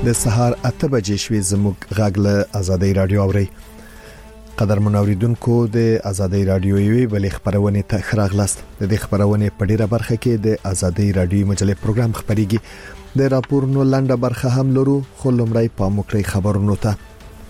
د سهار 8 بجې شوي زموږ غږ له آزادۍ رادیو اوري. قدر منوریدونکو د آزادۍ رادیو یوې بلې خبرونه ته خراغلاست. د دې خبرونه په ډیره برخه کې د آزادۍ رادیو مجلې پروګرام خبريږي. د راپورونو لنډه برخه هم لرو، خو لمړی په مکرې خبرونو ته.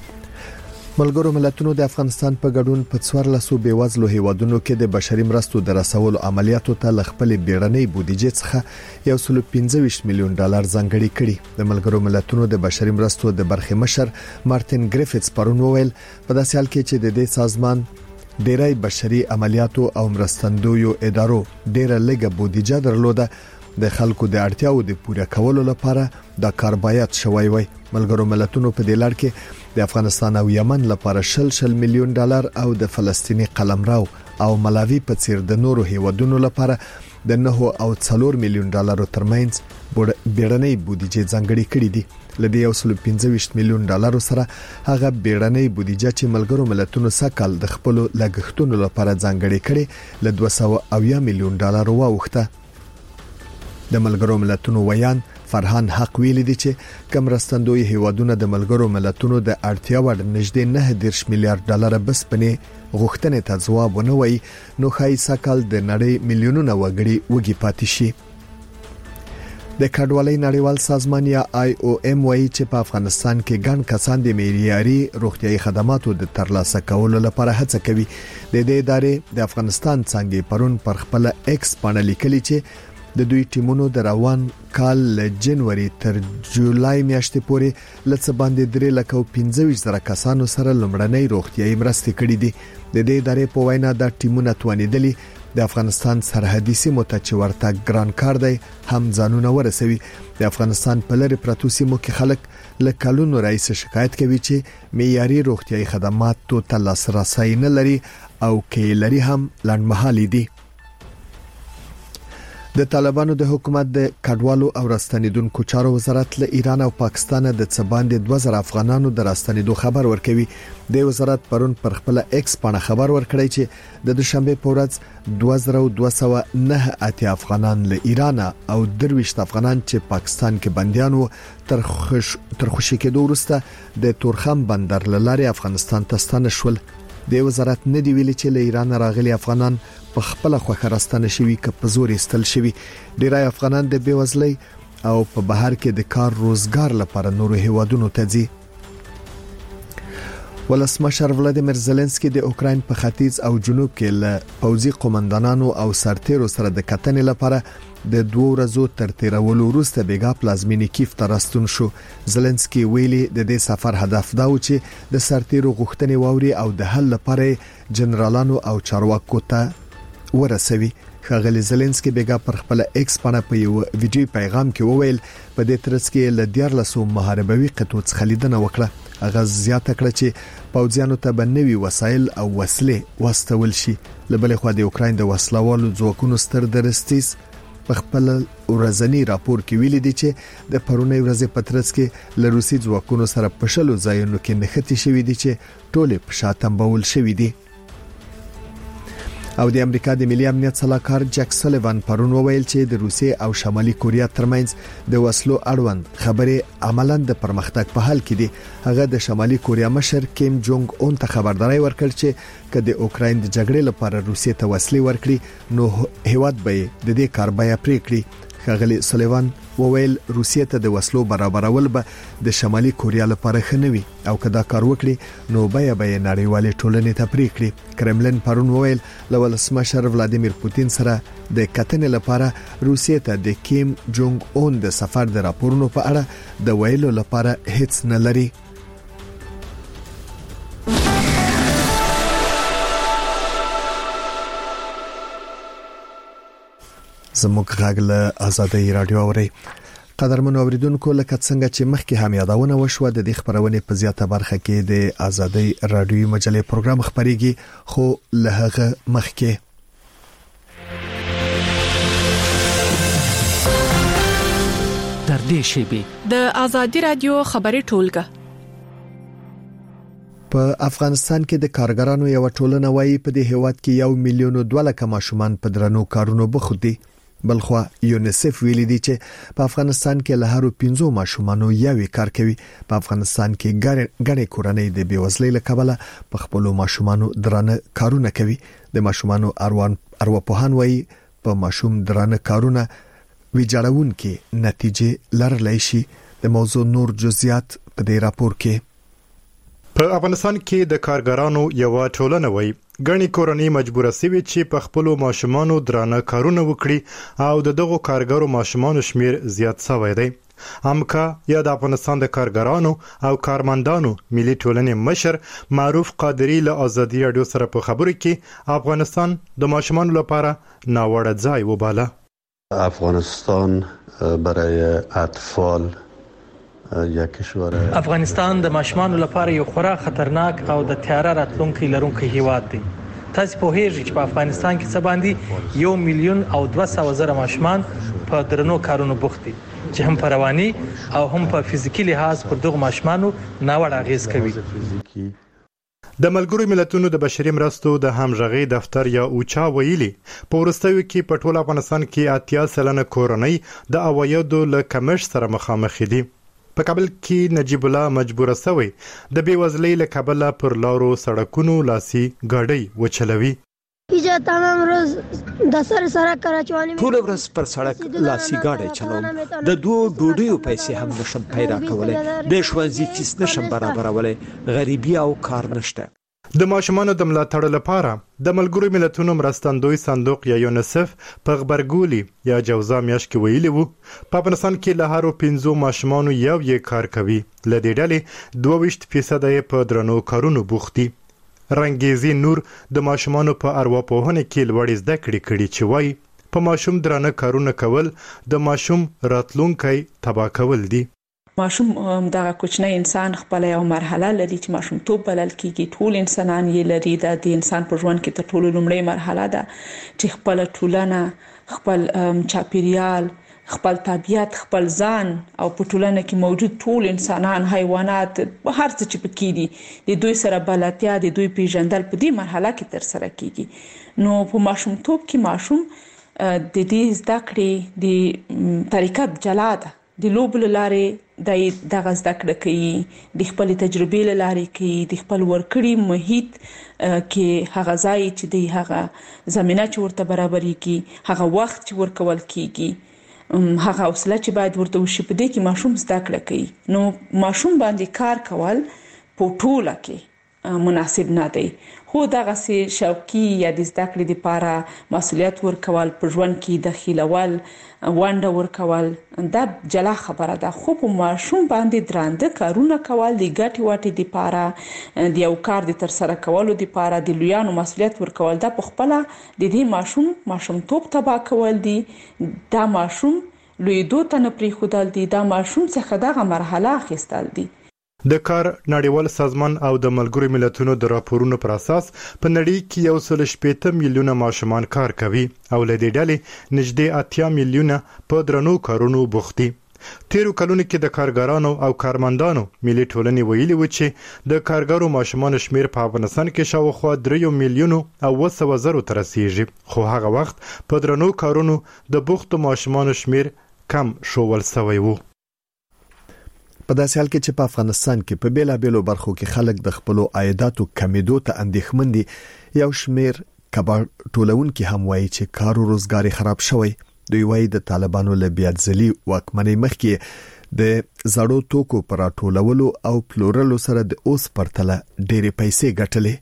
ملګرو ملتونو د افغانستان په ګډون په 1400 بیوزلو هیوادونو کې د بشري مرستو د رسولو عملیاتو ته لخپل بیړنۍ بودیجې څخه 125 میلیون ډالر ځانګړي کړي. د ملګرو ملتونو د بشري مرستو د برخې مشر مارټین ګریفټس پرون وویل په داسې حال کې چې د دې سازمان ډیری بشري عملیاتو او مرستندویو ادارو ډیره لږه بودیجه درلوده، د خلکو د اړتیاو د پوره کولو لپاره دا کار باید شوی وي. ملګرو ملتونو په دې لړ کې د افغانستان او یمن لپاره 100 میلیون ډالر او د فلسطینی قلمرو او ملاوی په څیر د نورو هیوادونو لپاره د 9 او 4 میلیون ډالر ترمنځ بیړنۍ بودیجه ځانګړي کړې دي. لدې 125 میلیون ډالر سره هغه بیړنۍ بودیجه چې ملګرو ملتونو سکهال د خپل لګښتونو لپاره ځانګړي کړي ل 200 میلیون ډالر واوښته. د ملګرو ملتونو ویان فرهان حق ویل دي چې کمرستندوی هیوادونه د ملګرو ملتونو د اړتیا وړ نږدې 9 میلیارډ ډالر بس پنې غوښتنې ته ځواب ونه وایي، نو خای سکهال د نړۍ میلیونونه وګړي وږي پاتې شي. د کډوالۍ نړیوال سازمان یا IOM وایي چې په افغانستان کې ګڼ کسان د معیاري روغتيایي خدماتو د ترلاسه کولو لپاره هڅه کوي. د دې ادارې د افغانستان څنګه پرون پر خپل ایکس باندې لیکلي چې د دوی ټیمونو د روان کال له جنوري تر جولای میاشتې پورې لڅ باندې 3,25,000 کسانو سره لمړنۍ روغتيایي مرستې کړې دي. د دې ادارې په وینا دا ټیمونه توانیدلي د افغانستان سرحدي سیمو ته چې ورته ګران کار دی هم ځانونه ورسوي. د افغانستان په لری پراتو سیمو کې خلک له کلونو راځي شکایت کوي چې معیاري روغتيایي خدماتو ته لاسرسي نه لري او کې لري هم لنډمهالي دي. د طالبانو د حکومت د کډوالو او راستنیدونکو چارو وزارت له ایران او پاکستان د څباندې 2000 افغانانو د راستنیدو خبر ورکوي. د وزارت پرون پر خپل ایکس باندې خبر ورکړی چې د دوشنبه په ورځ 2209 افغانان له ایران او 23 افغانان چې پاکستان کې بنديان وو تر خوشی کېدو وروسته د تورخم بندر لارې افغانستان ته ستانه شول. د وزارت نه دی ویلي چې له ایران راغلي افغانان په خپل خوخه راستنه شوي ک په زور استل شوي. ډیری افغانان د بیوزلۍ او په بهر کې د کار روزګار لپاره نورو هیوادونو ته ځي. ولسمشر ولادیمیر زيلنسکي د اوکراین په ختیځ او جنوب کې له پوځي قومندانانو او سرتیرو سره د کتنې لپاره د 2 ورځو تر تیرولو وروسته بیګا پلازمینی کیف ته راستون شو. زيلنسکي ویلي د دې سفر هدف دا و چې د سرتیرو غوښتنې واوري او د حل لپاره جنرالانو او چارواکو ته ورسوي. خغلی زيلنسکي بیګا پر خپل ایکس باندې په یو ویډیو پیغام کې وویل په دې ترڅ کې ل 1400 محاربوي قطو څخه لیدنه وکړه. هغه زیاته کړه چې پوځیانو ته بنوي وسایل او وسلې واستول شي. لبلې خو د اوکراین د وسلوالو ځواکونو ستر درستیز په خپل ورځنی راپور کې ویلي دي چې د پرونی ورځې په ترڅ کې له روسي ځواکونو سره په شلو ځایونو کې نښتې شوې دي چې ټوله په شاتم بول شوې دي. او د امریکا د ملي امنیت صلاحکار جک سلیوان پرون وویل چې د روسیې او شمالي کوریا ترمنځ د وسلو اړوند خبرې عملاً د پرمختګ په حال کې دي. هغه د شمالي کوریا مشر کیم جونګ اون ته خبرداري ورکړ چې کله د اوکراین د جګړې لپاره روسیې ته وسلې ورکړي نو هیواد به د دې کار بیا پرې کړي. خغلی سلیوان وویل روسیې ته د وسلو برابرول به د شمالي کوریا لپاره خنوي او کدا کار وکړي نو بیا نړیوالې ټولنې ته پرې کړي. کرملن پرون وویل له ولسمشر ولادیمیر پوتین سره د کتنې لپاره روسیې ته د کیم جونګ اون د سفر د راپورونو په اړه د ویلو لپاره هیڅ نه لري. زموږ غږ له آزادۍ رادیو اوري. قدرمن اوریدونکو لکه څنګه چې مخکې هم یادونه وشوه د دې خبرونه په زیاته برخه کې د آزادۍ رادیو مجلې پروګرام خبريږي، خو له هغه مخکې تر دې شیبې د آزادۍ رادیو خبري ټولګه په افغانستان کې د کارګرانو یو ټولنه وایي په دې هیواد کې 1 میلیون 2 لک ماشومان په درنو کارونو بوخت دي. بلخوا یونیسف ویلي دی چې په افغانستان کې له هرو 15 ماشومانو یوې کار کوي. په افغانستان کې ګڼې کورنۍ د بیوزلۍ له کبله په خپل ماشومانو درانه کارونه کوي. د ماشومانو ارواپوهان وایي په ماشوم درانه کارونه ویجاړون کې نتیجې لرلای شي. د موضوع نور جزئیات په دې راپور کې. په افغانستان کې د کارګرانو یو ټولنه وایي ګڼې کورنۍ مجبوره سوي چې په خپل ماشومانو درانه کارونه وکړي او دغه کارګرو ماشومانو شمیر زیات شوی دی. امکا یا د افغانستان د کارګرانو او کارمندانو ملي ټولنې مشر معروف قادری له ازادي رادیو سره په خبرو کې افغانستان د ماشومانو لپاره ناوړه ځای وباله. افغانستان برای اطفال افغانستان د ماشومانو لپاره یو خورا خطرناک او د تیاره راتلونکي لرونکي هیواد دی. تاسو په هیڅ چې په افغانستان کې څه باندې 1,200,000 ماشومان په درنو کارونو بوخت دي چې هم په رواني او هم په فزیکي لحاظ پر دغه ماشومانو ناوړه اغیز کوي. د ملګرو ملتونو د بشري مرستو د همغږي دفتر یا اوچا ویلي په ورستیو کې په ټول افغانستان کې 80% کورنۍ د عوایدو له کمښت سره مخامخ دي. په کابل کې نجیب الله مجبور شوی د بیوزلۍ له کبله پر لارو سړکونو لاسي ګاډي وچلوي. تمام روز د سره کراچوانی ټول ورځ پر سړک لاسي ګاډي چلوم. د دوه ډوډیو پیسې هم نشم پیدا کولای. د ښوونځي فیس نشم برابرولای. غریبي او کار نشته. د ماشومانو د ملاتړ لپاره د ملګرو ملتونو مرستندوی صندوق یا یونیسف په خبرګولي یا جوزا میاشت کې ویلي وو په افغانستان کې له هرو 15 ماشومانو یو کار کوي. له دې ډلې 22% په درنو کارونو بوخت دي. رنګیزي نور د ماشومانو په ارواپوهنه کې لوړ زده کړې چې وایي په ماشوم درنه کارونه کول د ماشوم راتلونکي تباہ کول دي. ماشوم دغه کوچنی انسان خپل یو مرحله لري چې ماشوم توپ بلل کیږي. ټول انسانان یې لري. د انسان په ژوند کې تر ټولو لومړی مرحله ده چې خپل ټولنه، خپل چاپیریال، خپل طبیعت، خپل ځان او په ټولنه کې موجود ټول انسانان، حیوانات، هر څه چې پکې دي د دوی سره بلدتیا، د دوی پیژندل په دې مرحله کې تر سره کیږي. نو په ماشوم توپ کې ماشوم د دې زده کړې د طریقه جلا ده. د لوبو لارې دغه زده کړه کوي، د خپل تجربې لارې کوي، د خپل ورکړي محیط کې هغه ځای چې دی هغه زمينه چې ورته برابرېږي، هغه وخت چې ورکول کیږي، هغه حوصله چې باید ورته وشي، په دې کې ماشوم زده کړه کوي. نو ماشوم باندې کار کول په ټوله کې مناسب نه دی. خو دغه سي شوقي یا د زده کړې لپاره مسؤلیت ورکول، په ژوند کې دخیلول، ونډه ورکول دا جلا خبره ده. خو په ماشوم باندې درانده کارونه کول د ګټې واټې لپاره، د یو کار د تر سره کولو لپاره د لویانو مسؤلیت ورکول دا په خپل د دې ماشوم توپ تباہ کول دي. دا ماشوم لویدو ته نه پریښودل دي. دا ماشوم څخه دغه مرحله اخیستل دي. د کار نړیوال سازمان او د ملګرو ملتونو د راپورونو پر اساس په نړۍ کې 1.8 میلیونه ماشومان کار کوي او له دې ډلې نږدې 8 میلیونه په درنو کارونو بوخت دي. تیرو کلونو کې د کارګرانو او کارمندانو ملي ټولنې ویلي و چې د کارګرو ماشومان شمیر په افغانستان کې شاوخوا 3 میلیونه او 700,000 ته رسیږي. خو هغه وخت په درنو کارونو د بوخت ماشومان شمیر کم شوول شوی وو. په داسې حال کې چې په افغانستان کې په بیلابېلو برخو کې خلک د خپل عایداتو کمیدو ته اندېښمن دي. یو شمیر کبار ټولونکي هم وایي چې کار او روزګار خراب شوی. دوی وایي د طالبانو له بیاتزلي واکمنۍ مخکې د زړو توکو پر راټولولو او پلورلو سره د اوس پرتله ډېرې پیسې ګټلې.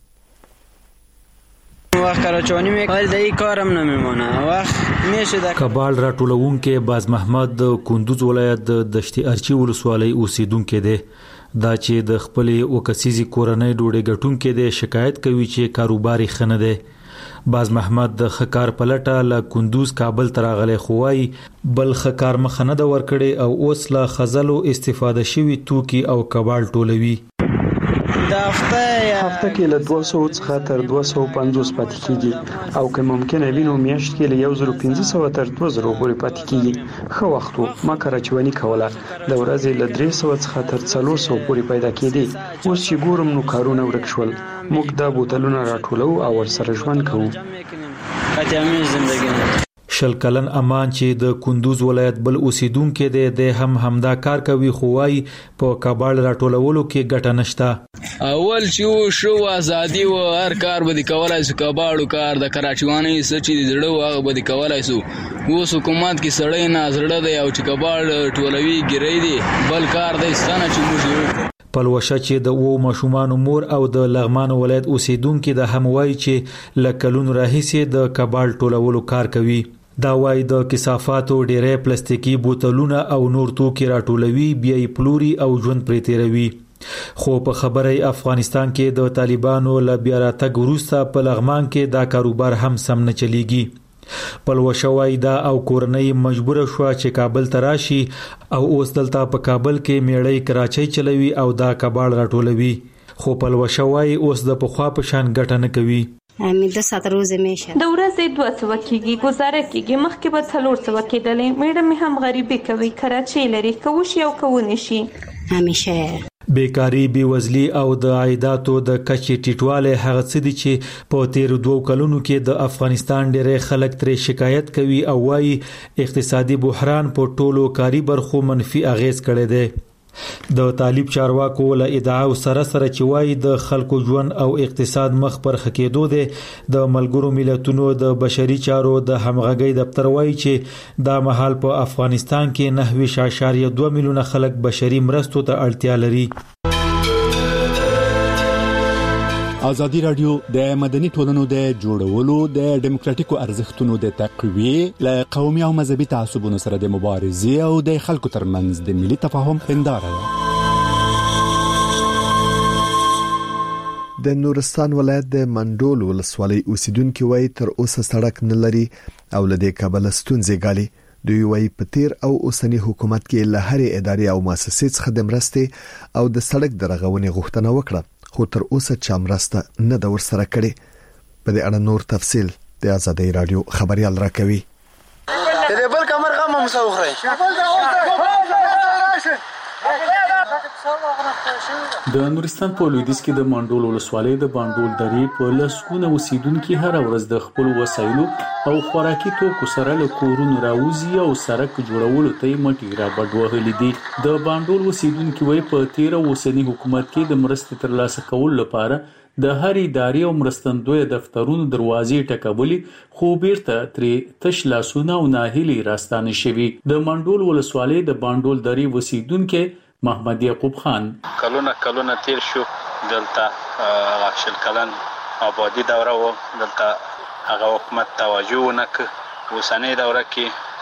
وقت کراچوانی میکنه دایی کارم نمیمونه وقت میشه در کابل راټولونکي باز محمد د کندوز ولایت د دشتي ارچی ولسوالۍ اوسیدونکو دی. دا چې د خپل وکسيزي کورنۍ ډوډۍ ګټونکو دی شکایت کوي چې کاروباري خنه دی. باز محمد د خکار پلټه له کندوز کابل تراغله خوای بل خکار مخنه د ورکړي او اوس له خزلو استفاده شوی توکي او کابل ټولوي. د هفته کې له 200 څخه تر 250 پاتې کیږي او که ممکنه وینو میاشت کې له 1500 تر 2000 پورې پاتې کیږي. خو وختو ما کراچوانی کوله د ورځې له 300 څخه تر 400 پورې پیدا کیدي. اوس چې ګورم نو کارونه ورک شول. موږ د بوتلونو راټولو او ورسره ژوند کوو. شل کلن امان چې د کندوز ولایت بل اوسیدونکو د همدا کار کوي خوای په کابل راټولولو کې ګټه نشته. اول چې شو ازادي و هر کار به کولای سو کابل کار د کراچواني سچ دي زړه هغه به کولای سو. اوس حکومت کې سړی نه زړه دی او چې کابل ټولوي ګرې دي بل کار د ستانه چې موږ پلوشه چې د وو ماشومان مور او د لغمان ولایت اوسیدونکو د هموای چې لکلون راهیسه د کابل ټولولو کار کوي. دا وای د کثافاتو ډېرې پلاستیکي بوتلونه او نور توکي راټولوي بیا یې پلوري او ژوند پرې تیروي. خو په خبره افغانستان کې د طالبانو له بیا راتګ وروسته په لغمان کې دا کاروبار هم سم نه چلیږي. پلوشوای دا او کورنۍ مجبور شو چې کابل ته راشي او اوس دلته په کابل کې میړی کراچۍ چلوي او دا کابل راټولوي. خو پلوشوای اوس د پخوا په شان ګټه نه کوي. د 7 ورځې میشه د ورځې 200 کېږي گزاره کېږي مخکې به 300 کېدلې میډم مې هم غریبي کوي کراچۍ لري کوشي او کوونی شي همیشه بیکاری بیوزلی او د عایداتو د کچې ټیټواله هغه څه دي چې په تیر 2 کلونو کې د افغانستان ډېر خلک ترې شکایت کوي او وايي اقتصادي بحران په ټولو کاری برخو منفي اغیز کړی دی. د طالب چارواکو له ادعا سره چې وایي د خلکو ژوند او اقتصاد مخ پر خکېدو دی. د ملګرو ملتونو د بشري چارو د همغږي دفتر وایي چې دا مهال په افغانستان کې 9.2 میلیونه خلک بشري مرستو ته اړتیا لري. ازادي رادیو د مدني ټولنو د جوړولو د ډیموکراتیکو ارزښتونو د تقویه له قومي او مذهبي تعصبونو سره د مبارزې او د خلکو ترمنځ د ملي تفاهم هنداره ده. د نورستان ولایت د منډول ولسوالۍ اوسیدونکو وایي تر اوسه سړک نه لري او لدې کابل ستونزې ګالي. دوی وایي په تیر او اوسنی حکومت کې له هرې ادارې او مؤسسې څخه د مرستې او د سړک د رغونې غوښتنه وکړه خو تر اوسه چا مرسته نه د ورسره کړي. په دې اړه نور تفصیل د آزادۍ رادیو خبريال راکوي. دې بل کمر غم مسوخري د نورستان په لویدیځ کې د منډول ولسوالۍ د باندول درې په لسګونه اوسیدونکو هر ورځ د خپل وسایلو او خوراکي توکو سره له کورونو راوځي او سړک جوړولو ته مټي را بډوهلي دي. د باندول اوسیدونکو وایي په تیر اوسنی حکومت کې د مرستې ترلاسه کولو لپاره د هر ادارې او مرستندوی دفترونو دروازې ټکولې خو بیرته ترې تش لاسونه او ناهیلي راستانه شوي. د منډول ولسوالۍ د باندول درې اوسیدونکو محمد یعقوب خان کلونه تیر شو دلته شل کلن آبادی دوره و دلته هغه حکومت توجه نکړ. اوسنۍ دوره کې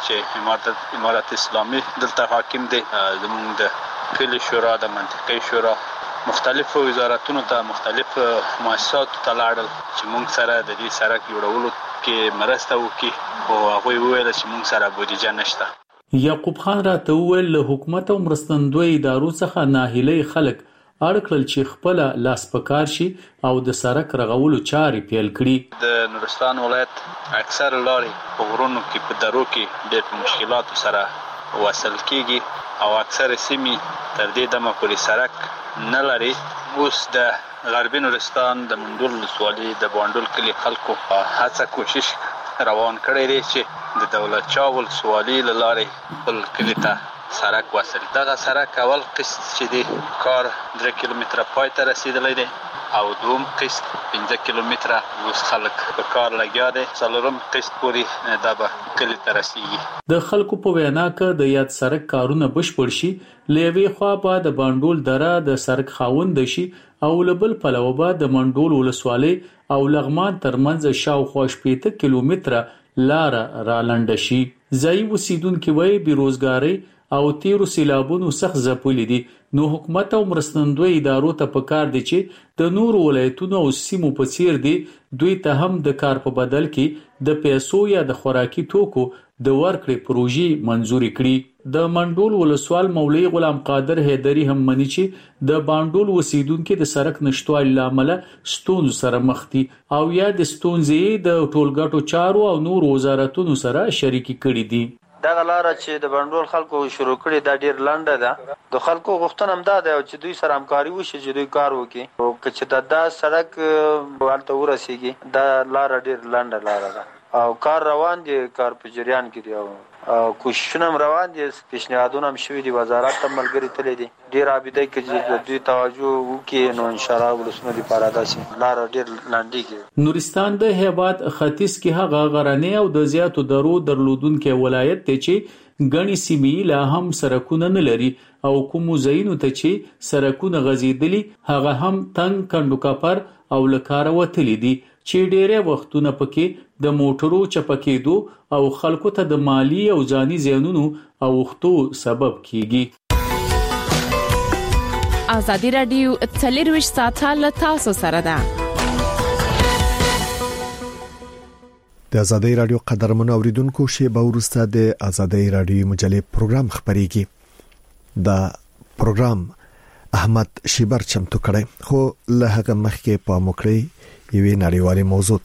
چې امارت اسلامي دلته حاکم دی زموږ د کلی شورا د منطقې شورا مختلف وزارتونو ته مختلف مؤسسات ته لاړل چې موږ سره د دې سړک جوړولو کې مرسته وکړي او هغه وویل چې موږ سره بودیجه نشته. یعقوب خان راته وویل له حکومت او مرستندوی ادارو څخه ناهیلي خلک اړکل چې خپل لاس پکار شي او د سړک رغولو چارې پیل کړي. د نورستان ولایت اکثر لارې په غرونو کې په درو کې ډېر مشکلات سره وصل کیږي او اکثر سیمې تر دې دمه پورې سړک نه لري. اوس د غربي نورستان د منډول ولسوالۍ د باندول کلی خلکو هڅه کوشش روان کړی دی چې د دولت چاول سوالی لارې بل کلی ته سړک وصل. دغه سړک اول قسط چې دی کار 3 کیلومتره پای ته رسیدلی دی او دوم قسط 15 کیلومتره اوس خلک په کار لګیا دي. څلورم قسط پورې دا به کلی ته رسیږي. د خلکو په وینا کې د یاد سړک کارونه بشپړ شي لوي خوا په د باندول دره د سړک خاوند شي او لبل پلوبه د منډول ولسوالۍ او لغمان ترمنځ شاوخوا 18 کیلومتره لار را لنډ شي. ځای اوسیدونکو وایي بیروزګاری او تیرو سیلابونو سخت ځپلي دي. نو حکومت او مرستندوی ادارو ته پکار دي چې د نور ولایتونو او سیمو په څیر دي دوی ته هم د کار په بدل کې د پیسو یا د خوراکي توکو د ورکړې پروژې منزوري کړي. د منډول ولسوال مولوی غلام قادر حیدری هم مني چې د باندول وسیدونکو د سړک نشټوالي لامل ستونزې سره مخ دي او یا د ستونزې د ټولګټو چارو او نور وزارتونو سره شریکي کړي دي. دا لاره چې د باندول خلکو شروع کړي دا ډیر لنډه ده. د خلکو غوښتنه هم ده چې دوی سره همکاري وشي چې دوی کار وکړي او چې دا سړک ورته ورسیږي دا لاره ډیر لنډه لاره ده او کار روان دي، کار په جریان کې دی او کوششونه روان دي. پیشنهادونه هم شوي دي، وزارت ته ملګری تللی دي. ډېر عابده کې چې دوی توجه وکړي نو انشاءالله ولسونه لپاره داسې لار ډېر لنډیږي. نورستان د هیواد ختیځ کې هغه غرنی او د زیاتو درو درلودونکو ولایت دی چې غني سیمې لا هم سرکونه نه لري او کوم ځایونو ته چې سرکونه غزیدلي هغه هم تنگ کندوکاپر او لکاره وتلي دي چې ډېرې وختونه پکې د موټرو چپکېدو او خلکو ته د مالی او ځاني زیانونو اوښتو سبب کیږي. ازادي رادیو 24 ساعته له تاسو سره ده. د ازادي رادیو قدرمن اوریدونکو شیبه ورسته د ازادي رادیو مجلې پروګرام خبريږي. دا پروګرام احمد شیبر چمتو کړي، خو له هغه مخکې په موکړی یوې نړیوالې موضوع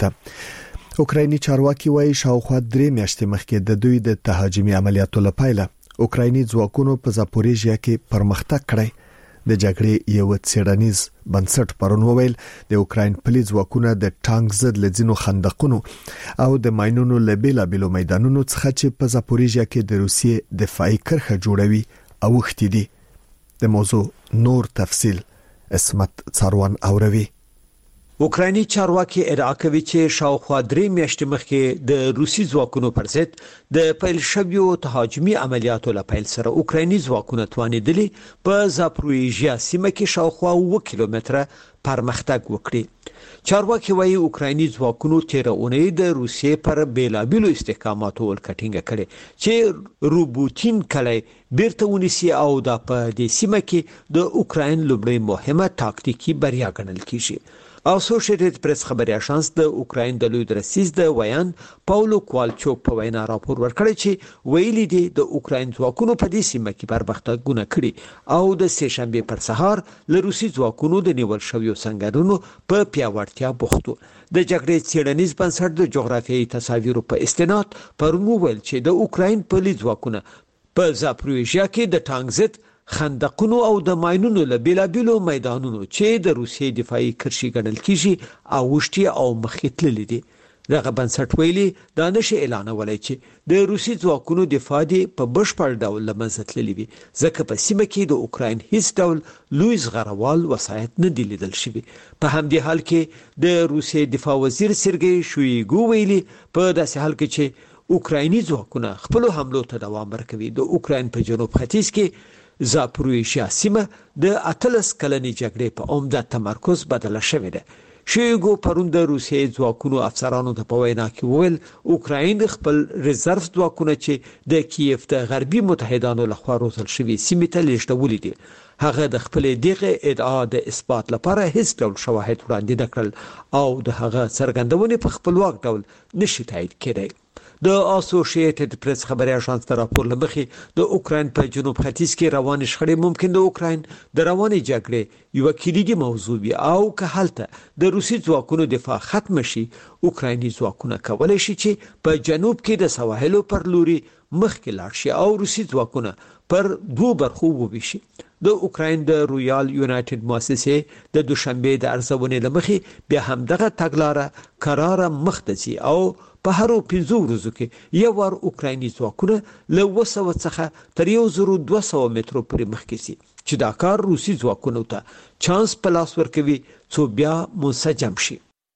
ته اوکرایني چارواکي وایي شاوخوا 3 میاشتې مخکې د دوی د تهاجمي عملیاتو لپاره اوکرایني ځواکونو په زاپوریژیا کې پرمختګ کړی. د جګړې یو څېړنیز بنسټ پرون وویل د اوکراین پولیس ځواکونه د ټانک ضد لزینو خندقونو او د ماينونو لبیلا بیلو میدانونو څخه چې په زاپوریژیا کې د روسیې دفاعي کرښه جوړوي او وختي دي. د موضوع نور تفصیل اسمت څاروان اوروي. اوکرایني چارواکي ادعا کوي چې شاوخوا 3 میاشتې مخکې د روسي ځواکونو پر ضد د پیل شویو تهاجمي عملیاتو لپاره سره اوکرایني ځواکونه توانیدلي په زاپروژیا سیمه کې شاوخوا 1 کیلومتره پرمختګ وکړي. چارواکي وایي اوکرایني ځواکونو تیر اونۍ د روسیې پر بیلابیلو استحکاماتو ولکټینګ کړي چې روبوتین کلی بیرته ونیسي او د په دې سیمه کې د اوکراین لومړی مهمه تاکتیکي بریا ګڼل کیږي. اسوسییټډ پریس خبري اژانس د اوکراین د لوی درسیز د ویان پاولو کوالچوک په وینا راپور ورکړی چې ویلي دي د اوکراین ځواکونو په دې سیمه کې پرمختګونه کړي او د سه شنبه پر سهار له روسي ځواکونو د نیول شویو سنگرونو په پیاوړتیا بوختو. د جګړې څېړنیز بنسټ د جغرافیایي تصاویرو په استناد پرون ویل چې د اوکراین پولیس ځواکونه په زاپروژیا کې د ټانک ضد خندقونو او د ماينونو له بیلابیلو میدانونو چې د روسیې دفاعي کرښې ګڼل کیږي او وشتي او مخېتللي دي. دغه بنسټ ویلي دا نشي اعلانولای چې د روسي ځواکونو دفاع دي په بشپړ ډول لمنځتللي وي ځکه په سیمه کې د اوکراین هیڅ ډول لوی زغروال وسایت نه دی لیدل شوی. په همدې حال کې د روسیې دفاع وزیر سرګی شویګو ویلي په داسې حال کې چې اوکرایني ځواکونه خپل حملو ته دوام ورکوي. د اوکراین په جنوب ختیځ کې زاپروژیا سیمه د 18 کلنې جګړې په عمده تمرکز بدله شوې ده. شویګو پرون د روسیې ځواکونو افسرانو ته په وینا کې وویل اوکراین خپل ریزرف ځواکونه چې د کیف د غربي متحدانو لخوا روزل شوي سیمې ته لیږدولي دي. هغه د خپل دغه ادعا د اثبات لپاره هیڅ ډول شواهد وړاندې نه کړل او د هغه څرګندونې په خپلواک ډول نشي تایید کړي. د اسوسییټډ پریس خبري اژانس تر راپور لمخې د اوکراین په جنوب ختیځ کې روان شخړې ممکن د اوکراین د رواني جګړې یو کلیدي موضوع وي او که هلته د روسي ځواکونو دفاع ختم شي اوکرایني ځواکونه کولای شي چې په جنوب کې د سواحلو پر لوري مخکې لاړ شي او روسي ځواکونه پر دوه برخو وویشي. د اوکراین د رویال یونایټډ مؤسسې د دوشنبه د ارزونې لمخې بیا هم دغه تګلارې قراره مختصي او په هرو 15 ورځو کې یو ور اوکرایني ځواکونه له 200 څخه تر 1200 مترو پورې مخکې سي چې دا کار روسي ځواکونو ته چانس پلاس ورکوي څو بیا منسجم شي.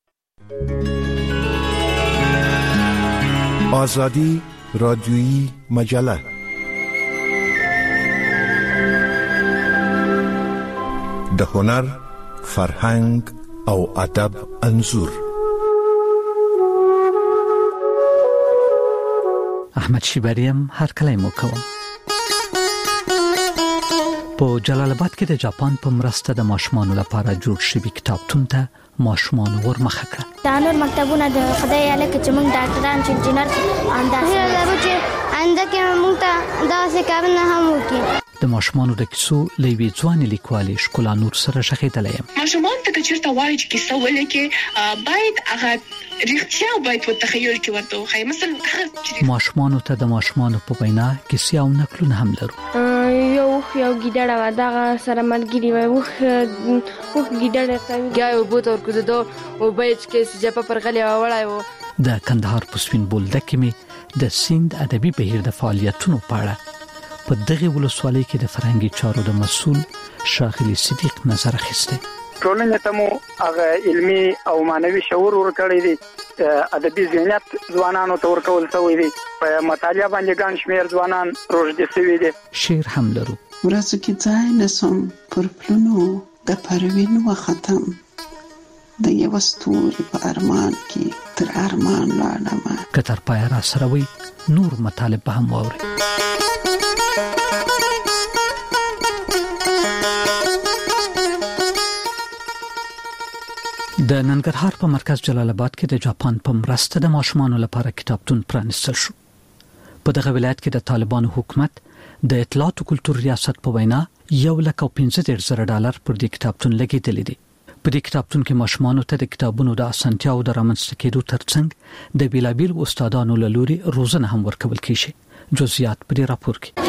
آزادی رادیویی مجله د هنر، فرهنګ او ادب انځور. احمد شیبریم هر کله مو کوم. په جلال آباد کې د جاپان په مرسته د ماشومانو لپاره جوړ شوی کتابتون ته ماشومان ورمخه کړ. دا نور مکتبونه د خدای الک چې موږ ډاکټران چې انجینر اندازه لرو چې انده کې موږ ته دا څه کارونه هم وکړي. د ماشومانو د کیسو لوي ځواني لیکوالې شکولا نور سره شخېدلې. ماشومان ته چیرته وایي چې کیسه ولیکي باید هغه رښتیا باید په تخیل کې ورته وخی. مثلا ماشومانو ته د ماشومانو په وینا کیسې او نقلونه هم لرو. یو ګیدړه و دغه سره ملګری و وخ ګیدړه ته ګای او بوت ورکو دو او بیچ کې چې په پرغلی وړای و د کندهار په سپین بولدک کې مې د سیند ادبي بهیر د فعالیتونو په اړه په دغه ولسوالۍ کې د فرهنګي چارو د مسؤل شاغلی صدیق نظر اخیسته. ټولنې ته مو هغه علمي او معنوي شعور ورکړی دی، ادبي ذهنیت ځوانانو ته ورکول شوی دی، په مطالعه باندې ګڼ شمېر ځوانان روزل شوي دي. شعر هم لرو. ورځ کې ځای نسم پر پلونو د پروین وختم، د یو ستوري په ارمان کې تر ارمان لاړم. کتر پای را سره وي نور مطالب هم ووري. د ننګرهار په مرکز جلال آباد کې د جاپان په مرسته د ماشومانو لپاره کتابتون پرانیستل شو. په دغه ولایت کې د طالبانو حکومت د اطلاعات او کلتور ریاست په وینا $1,15,000 پر دې کتابتون لګیدل دي. په دې کتابتون کې ماشومانو ته د کتابونو د اسانتیاو د رامنځته کېدو ترڅنګ د بیلابیل استادانو له لوري روزنه هم ورکول کیږي. جزئیات په دې راپور کې.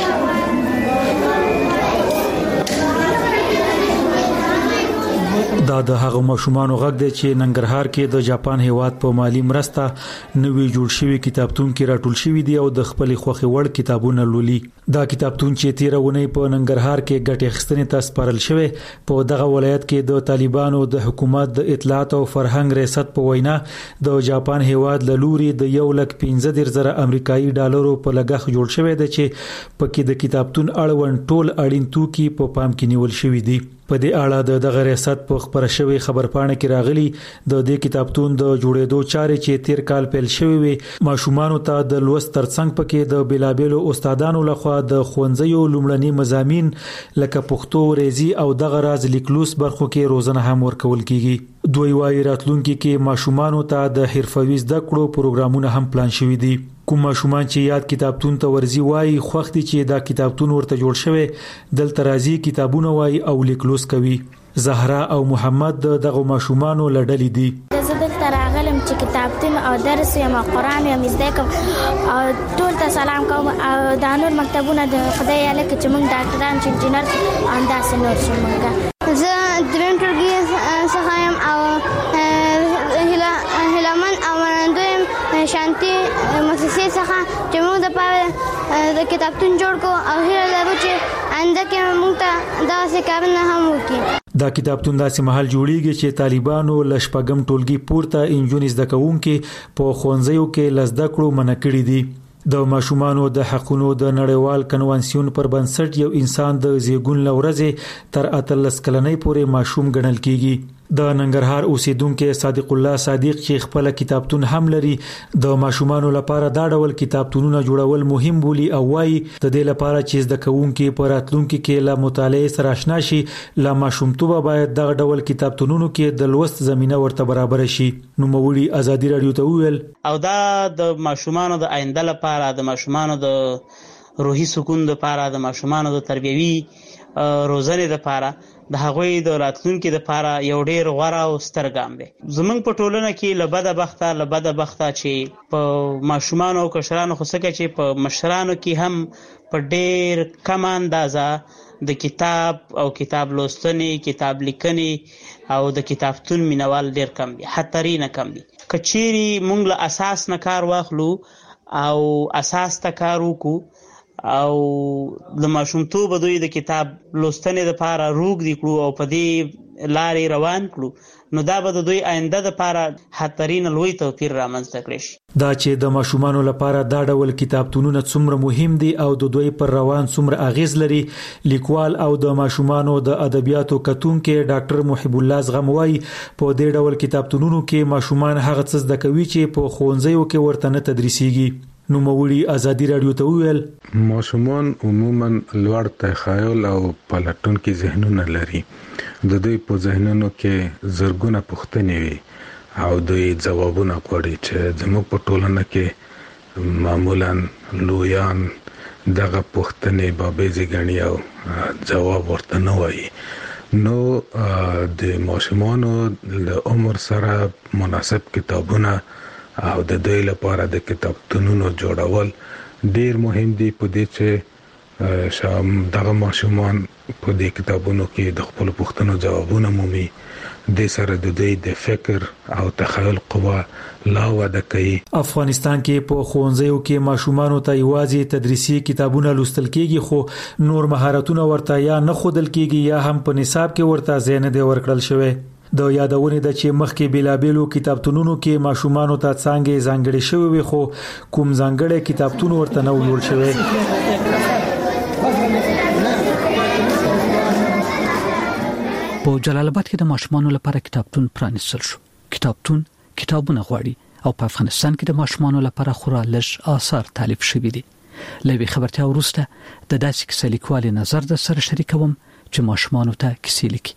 دا د هغه ماشومانو غږ دی چې ننګرهار کې د جاپان هیواد په مالی مرسته نوې جوړ شوی کتابتون کې راټول شوی دی او د خپل خوخي وړ کتابونه لولي. دا کتابتون چې 13 ونې په ننګرهار کې ګټې اخیستنې ته سپارل شوی په دغه ولایت کې د طالبانو د حکومت د اطلاعات او فرهنګ ریاست په وینا د جاپان هیواد له لوري د $1,15,000 امریکایي ډالرو په لګښت جوړ شوی دی چې پکې د کتابتون اړوند ټول اړین توکي په پام کې نیول شوی دي. په دې اړه دغه ریاست په خبر شوی خبرپاڼه کې راغلي د دې کتابتون د جوړېدو چارې چې 13 کال پیل شوی وي ماشومانو ته د لوست ترڅنګ پکې د بیلابیلو استادانو لخوا د خوندزیو لومړني مضامین لکه پښتو، ریاضي او دغه راز لیکلوس برخو کې روزنه هم ورکول کیږي. دوی وايي راتلونکي کې ماشومانو ته د حرفوي زده کړو پروګرامونه هم پلان شوي دي. کوم ماشومان چې یاد کتابتون ته ورزي وای خوښ دي چې دا کتابتون ورته جوړ شوی دلته راځي کتابونه وای او لیکلوس کوي. زهرا او محمد دغه ماشومانو لړل دي. زه دلته راغلم چې کتابتون او درس یم او قرآن یم زده کوم او ټول ته سلام کوم او د نور مکتبونه د خدای یاله کې چې موږ ډاکټران چې انجینر او داسې نور شو. موږ زه دریم ټولګي څخه یم او هلمن او منندویم شانتي مؤسسې څخه چې موږ د پاره د کتابتون جوړ کو او هیله لرو چې آینده کې موږ ته داسې کارونه هم وکړي. دا کتابتون داسې محل جوړیږي چې طالبانو لشپګم ټولګي پورته انجونیز د کوونکو په خونځیو کې لزده کړو منکړي دي. د ماشومانو د حقوقو د نړیوال کنوانسیون پر بنسټ یو انسان د زیږون لورځې تر 18 کلنۍ پورې ماشوم ګڼل کیږي. د ننګرهار اوسیدونکو صادق الله صادق چې خپل کتابتون هم لري د ماشومانو لپاره دا ډول کتابتونونه جوړول مهم بولي او وايي د دې لپاره چې د کوونکو په راتلونکو کې له مطالعه سره آشنا شي لا ماشومتوب باید دغه ډول کتابتونونو کې د لوست زمينه ورته برابر شي. نو مولي ازادي رادیو ته ویل او دا د ماشومانو د آینده لپاره د ماشومانو د روحي سکون لپاره د ماشومانو د تربیوي روزنې لپاره د هغوی د راتلونکو لپاره یو ډیر غوړه او ستر ګام دی. زمونږ په ټولنه کې لبده بخته چې په ماشومان او کشرانو خو څنګه چې په مشرانو کې هم په ډیر کم اندازه د کتاب او کتاب لوستنې، کتاب لیکنې او د کتابتون مینوال ډیر کم دي، حتی نه کم دي. کچيري مونږ له اساس نه کار واخلو او اساس ته کار وکړو او د ماشومتوب دوی د کتاب لوستنې لپاره روغ دي کړو او په دې لارې روان کړو نو دا به د دوی آینده لپاره حترین لوی توپیر رامنځته کړي. دا چې د ماشومانو لپاره دا ډول کتابتونونه څومره مهم دي او د دوی پر روان څومره اغیز لري لیکوال او د ماشومانو د ادبیاتو کتونکو ډاکټر محب الله زغموي په دې ډول کتابتونونو کې ماشومان هغه څه زده کوي چې په ښوونځیو کې ورته نه تدریسيږي. نو مولي ازادي رادیو ته ویل ماشومان عموما لوړ تخیل او پلټون کې ذهنونه لري. د دوی په ذهنونو کې زرګونه پوښتنې وي او دوی ځوابونه غواړي چې زموږ په ټولنه کې معمولا لویان دغه پوښتنې بابېزي غني او جواب ورته نه وایي. نو د ماشومانو له عمر سره مناسب کتابونه او د دوی لپاره د کتابتونونو جوړول ډیر مهم دي په دې چې دغه ماشومان په دې کتابونو کې د خپل پوښتنو ځوابونه مومي د سره د دوی د فکر او تخیل قوا لا وده کوي. افغانستان کې په خوونځیو کې ماشومان ته یوازې تدریسي کتابونه لوستل کیږي، خو نور مهارتونه ورته یا نه خودل کیږي یا هم په نصاب کې ورته ځای نه دی ورکړل شوی. د یادونه د چې مخکې بیلابېلو کتابتونونو کې ماشومان ته څنګه ځانګړي شوی وي، خو کوم ځانګړي کتابتون ورته نه جوړ شوی. په جلال آباد کې د ماشومان لپاره کتابتون پرانیستل شو. کتابتون کتابونه غواړي او په افغانستان کې د ماشومان لپاره خورا لږ آثار تالیف شوي دي. لوي خبرتیا وروسته د داسې کیسې لیکوال نظر د سره شریکوم چې ماشومان ته کیسې لیکي.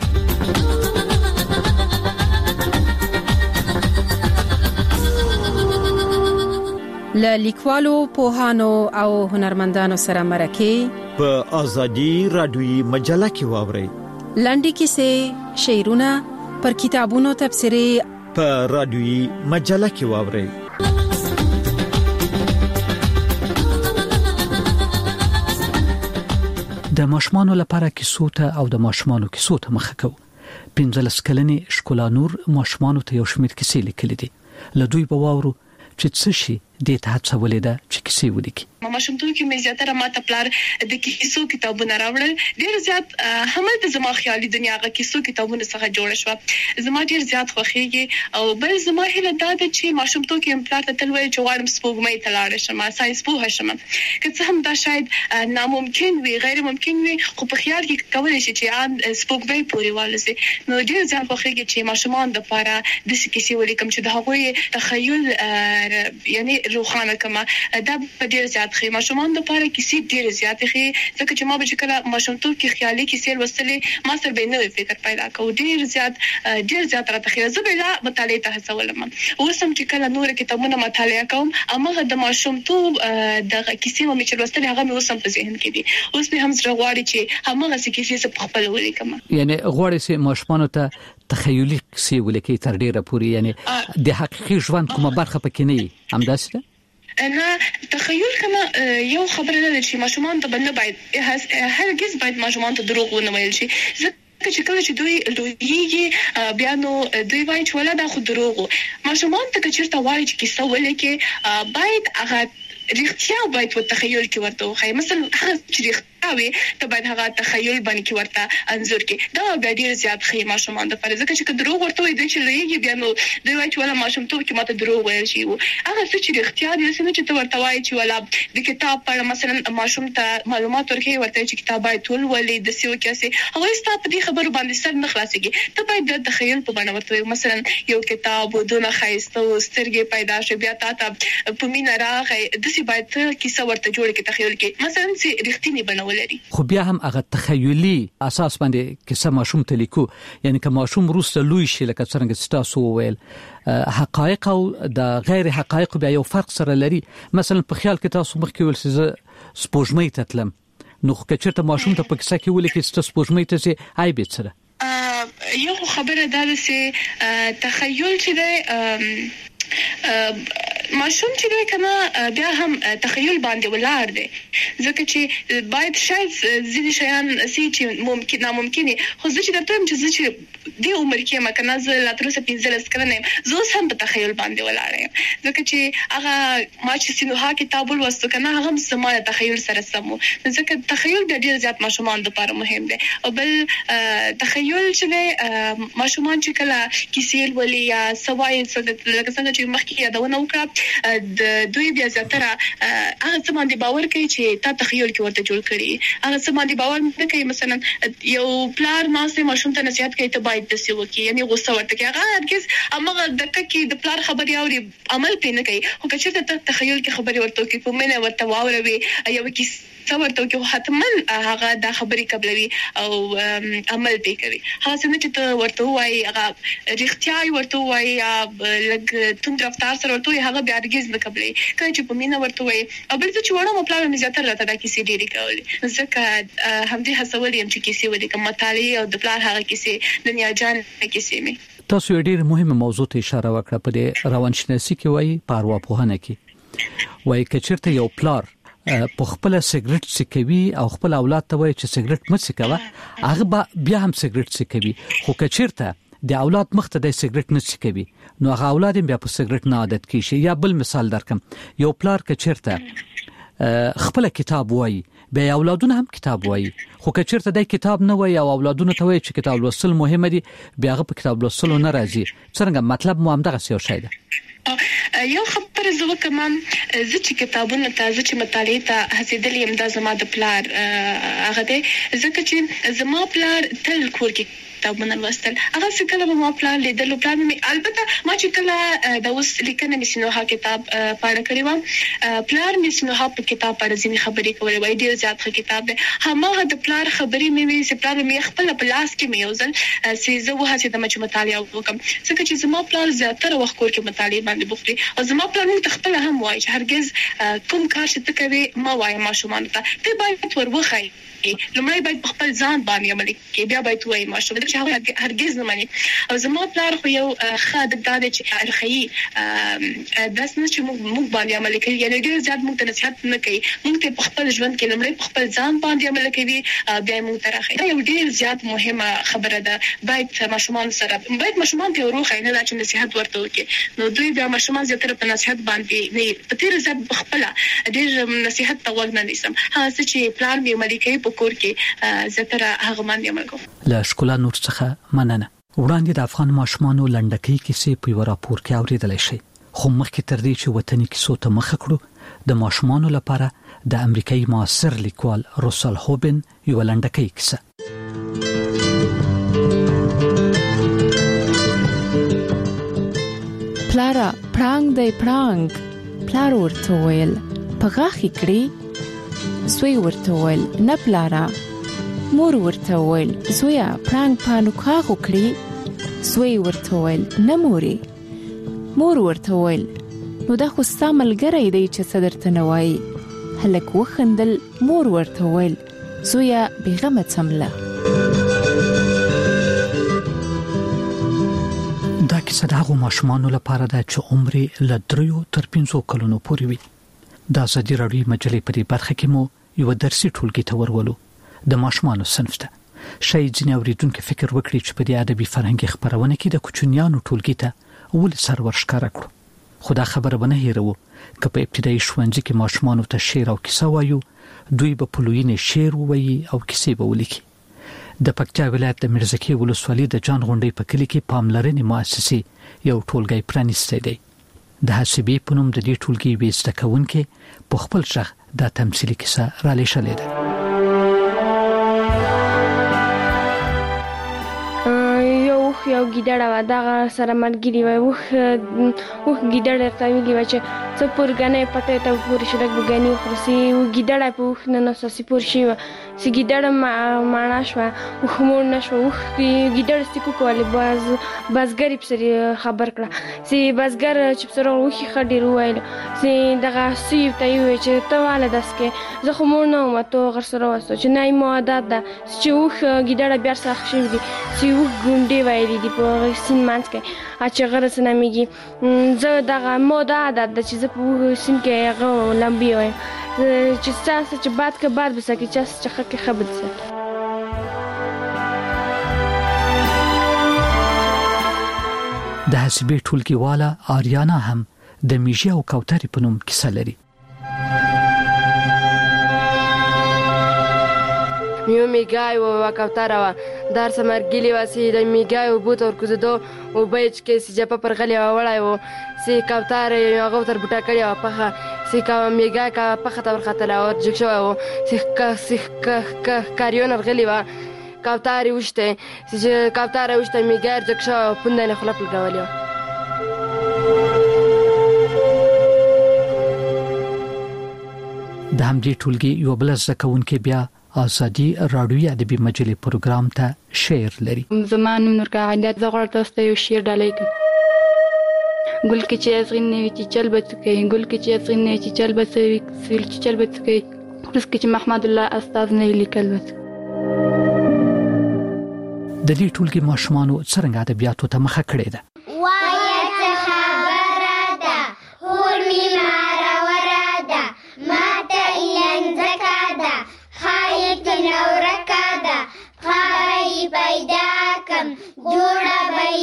ل لیکوالو پوهانو او هنرمندانو سره مرکه په ازادي رادیوي مجله کې واوري. لنډي کیسې، شعرونه، پر کتابونو تبصرې په رادیوي مجله کې واوري. د ماشومانو لپاره کیسو ته او د ماشومانو کیسو ته مخه کو. 15 کلنې شکولا نور ماشومانو ته یو شمېر کیسې لیکلې دي. له دوی به واورو چې څه شي د ته څولې ده چې کیسې ولیکي. ماما شمتو کې مې زیاتره ماته پلار د کیسو کتابونه راوړل. ډیر زیات همل د زما خیالي دنیا غا کیسو کتابونه څخه جوړ شو. زما ډیر زیات خوښیږي او بل زما هله دا ده چې ما شمتو کې پلار ته تل وایي چې غواړم سپوږمۍ ته لاړ شم، ساينس پوه شم. که څه هم دا شاید ناممکن وي، غیر ممکن وي، خو په خیال کې کولای شي چې ان سپوږمۍ پورې والسي. نو ډیر زیات خوښیږي چې ماشومان د لپاره د کیسې ولیکم چې د هغوی تخیل یعنی روخانه کما. دا ډیر زیات خې ماشومان د لپاره کیسې ډیر زیات خې، ځکه چې ما به کله ماشومتوب کې خیالي کیسې لوستلې ما سره به نوې فکر پیدا کو. ډیر زیات را تخیل زبېلا مطالعه ته هڅولم. اوسم چې کله نور کتابونه مطالعه کوم امغه د ماشومتوب د کیسې مې چې لوستلې هغه مې اوسم په ذهن کې دي. اوس به هم زړه غواړي چې همغه کیسې په خپل ولیکم. یعنی غواړي چې ماشومان ته تخیلي کیسې ولیکي تر ډیره پوري، یعنی د حقیقي ژوند کومه برخه پکې نه وي. همداسې ده؟ نه، تخیل کما یو خبره ده چې ماشومان ته بنه باید هرگز باید ماشومان ته دروغ ونه ویل شي. چې کله چې دوی لویږي بیا نو دوی وایي چې ولا دا خو دروغ. ماشومان ته چیرته وایي چې کیسه ولیکي باید هغه رښتیا باید په تخیل کې ورته وخی. مثلا هغه چې وي ته باید هغه تخیل باندې کې ورته انزور کې دا به ډیر زیات خې ماشومان د فرض کې چې دروغ ورته وي د چې لېږي بیا نو دوی وایي چې ولا ماشوم ته کې ماته دروغ ویل شي. هغه څه چې اختیار دي چې ته ورته وایي چې ولا د کتاب پر مثلا ماشوم ته معلومات ورکړي ورته چې کتاب باید ټول ولې د سیو کیسه هغه ستاسو په دې خبرو باندې سر نه خلاصيږي. ته باید د تخیل په باندې ورته مثلا یو کتاب ودونه خایسته او سترګې پیدا شي بیا تاسو په مینا راغی د سی باید کیسه ورته جوړ کې تخیل کې مثلا چې رښتینی بنول لري. خو بیا هم هغه تخیلی اساس باندې کیسه ماشوم ته لیکو، یعنی که ماشوم روسته لوی شي لکه څنګه تاسو وویل حقایق او د غیر حقایق بیا یو فرق سره لري. مثلا په خیال کې تاسو مخکې ول چې سپوږمۍ ته تلم، نو که چېرته ماشوم ته په کیسه کې ولیکي چې سپوږمۍ ته ځي آی بیت سره یو خبره ده چې تخیل چې ده ماشوم چې دوی کنه بیا هم تخیل باندې ولار دي، ځکه چې باید شاید ځینې شیان چې ممکن ناممکن خو ځکه چې درته چې د عمر کې مکنه زه لا تر اوسه 15 کړنه زه هم په تخیل باندې ولار یم، ځکه چې هغه ما چې سینوها کتاب ولوستو کنه هغه سم تخیل سره سمو، ځکه تخیل د ډیر زیات ماشومان لپاره مهم دی. او بل تخیل چې ماشومان چې کله کیسې ولې یا سوای څنګه چې مخکې یادونه وکړه د دوی بیا زیاتره هغه څه باندې باور کوي چې تا تخیل کې ورته جوړ کړي، هغه څه باندې باور نه کوي. مثلا یو پلار ناسه ماشوم ته نصيحت کوي ته باید دسي وکي، یعنی غوسه ورته کوي، هغه هرگز هغه د تکي د پلار خبري اوري عمل پې نه کوي. خو که چېرته ته تخیل کې خبري ورته کوي په منه ورته واوروي یو کیسه ورته کوي حتما هغه د خبري قبلوي او عمل پې کوي. هغه څنګه چې ته ورته وایي هغه رښتیا ورته وایي لګ تند رفتار سره ورته هغه بیا هرگز نه قبلي کله چې په مینه ورته وایي. او بل څه چې وړم خپل مې زیاتره راته دا کیسې ډېری کولې، ځکه همدې هڅول یم چې کیسې ولیکم مطالعه او د پلار هغه کیسې دنیا جان کیسې مې. تاسو ډېر مهمه موضوع ته اشاره وکړه په دې روانشناسي کې وایي پارواپوهنه کې وایي چې چیرته یو پلار په خپل سیګریټ څکوي او خپل اولاد ته وایي چې سیګریټ مه څکوه، هغه بیا هم سیګریټ څکوي. خو که چیرته د اولاد مخ ته د سیګریټ نه څکوي نو هغه اولاد بیا په سیګریټ نه عادت کیږي. یا بل مثال درکم، یو پلار کچرته خپل کتاب وایي بیا اولادونه هم کتاب وایي، خو کچرته د کتاب نه وایي او اولادونه ته وایي چې کتاب لوستل مهمه دي، بیا هغه په کتاب لوستل نه راځي. څنګه مطلب مو هم دغه څه شي ده. یو خبره زه کوم زه چې کتابونه ته زه چې مطالعه ته هڅېدل یم دا زما د پلار هغه دی، ځکه چې زما پلار تل کور کې کتابونه لوستل. هغه څه کله به ما پلان لیدل او پلان مې البته ما چې کله د اوس لیکنه مې سينوها کتاب پاړه کړی و، پلان مې سينوها په کتاب پاړه ځینې خبرې کولې وای، ډېر زیات ښه کتاب دی. هماغه د پلان خبرې مې چې پلان مې خپل په لاس کې مې یوزل چې زه وه چې د مچ مطالعه وکم، ځکه چې زما پلان زیاتره وخت کور کې مطالعه باندې بوخت دی او زما پلان مې خپل هم وای چې هرگز کوم کار چې ته کوي ما وای ماشومان ته باید ورخای، لمړی باید خپل ځان باندې عمل کوي، بیا باید وای ماشومان چې هغه هرگز نه مانی. او زما پلار خو یو خاطر دا چې الخی داس نه چې موږ باندې عمل کوي، یعنی ډېر زیات موږ ته نصيحت نه کوي، موږ ته خپل ژوند کې لمړی خپل ځان باندې عمل کوي، بیا موږ ته راخي. دا یو ډېر زیات مهمه خبره ده، باید ماشومان سره باید ماشومان ته وروخی، نه چې نصيحت ورته وکړي. نو دوی بیا ماشومان زیاتره په نصيحت باندې نه په تیر ځب خپل ډېر نصيحت ته وګ نه نیسم، هغه چې پلان مې عملي کوي په کور کې زیاتره هغه باندې عمل کوم. له شکولا نور څخه مننه. وړاندې د افغان ماشومانو لنډکۍ کیسې په یو راپور کې اوریدل شي، خو مخکې تر دې چې وطني کیسو ته مخ کړو د ماشومانو لپاره د امریکایي معاصر لیکوال روسل هوبن یو لنډکۍ کیسه. پلارا پرانګ دی پرانګ، پلار ورته ویل په غاخي کړی، سوی ورته ویل نه پلارا. مور ورته ویل زویا پرانګ پانو کاغو کړی، سوی ورته ویل نه موري. مور ورته ویل نو دا خو ستا ملګری دی چې څه درته نه وایي. هلک وخندل، مور ورته ویل زویا بېغمه څمله. دا کیسه د هغو ماشومانو لپاره ده چې عمر له 3 تر 5 کلونو پورې وي. د ازادي راډیو مجلې په دې برخه کې مو یو درسي ټولګي ته ورولو د ماشومانو صنف ته. شاید ځینې اوریدونکو فکر وکړي چې په دې ادبي فرهنګي خبرونه کې د کوچنیانو ټولګي ته ول سرور ښکارا کړو، خو دا خبره به نه هیرو که په ابتدایي ښوونځي کې ماشومانو ته شعر او کیسه وایو، دوی به په لویینې شعر وایي او کیسې به ولیکي. د پکتیا ولایت د میرزکې ولسوالۍ د جان غونډۍ په کلی کې پاملرنې مؤسسې یو ټولګي پرانیستی دی. د حسابې په نوم د دې ټولګي وې زده کوونکي په خپل ځخ د تمثيلي کیسه را لېږلې ده. یو ګیدړه و، دغه سره ملګري و، اوښ ګیدړه ته ویلي وه چې څه پورګنۍ پټۍ ته پورې شي لږ به ګني وخورو. سي ګیدړه په اوښ ننوسته، سي پورې شوې وه، سي ګیدړه ماڼه شوه، اوښ موړ نه شوه. اوښ ګیدړه سي کوکولې بزګر یې پسې خبر کړه. سي بزګر چې پسې راغله اوښ یې ښه ډېر وویل. سي دغه سوی ته یې وویل چې ته واله داسې کوې، زه خو موړ نه وم، ته غر سره واستو چې نه یې مو عادت ده چې اوښ ګیدړه بیا څه ښه شوي دي. سي اوښ ګونډې ویلي دي په سیند منځ کې چې غره څه نمیږي. زه دغه مو دا عادت ده چې زه په سیند کې هغه لمبې وایم چې ستاسو چې باد که باد بسکې چاس چې ښه کې ښه به دسکې. د حسابې ټولګي والا آریانا هم د میږي او کوترې په نوم کیسه لري. میو میگای و کوتره و در سمرگیلی و سی د میگای و بوت اور کوزدو و بیچ کې سی جپا پر غلی و وړای و سی کوتره یو تر بوټا کړی و پخه سی کا میگای کا پخه تر خطر او جک شو و سی کاریون غلی و کوتره وشته سی کوتره وشته میگای جک شو پوندنه خلپ لګولیو. د همدې ټولګي یو بل ځکهونکي بیا ازادي راډیو ادبي مجلې پروګرام ته شعر لري. زمان نور کا عادت زغړ تاسو یو شعر ډالۍ کوم. ګل کې چې ازغین نه وي چې چل بچ کوي، ګل کې چې ازغین نه وي چې چل بچ کوي، سیل چې چل بچ کوي، پس کې چې محمد الله استاد نه لیکل وت. د دې ټولګي ماشومانو څنګه ادبیاتو ته مخه کړې ده. جوړه بې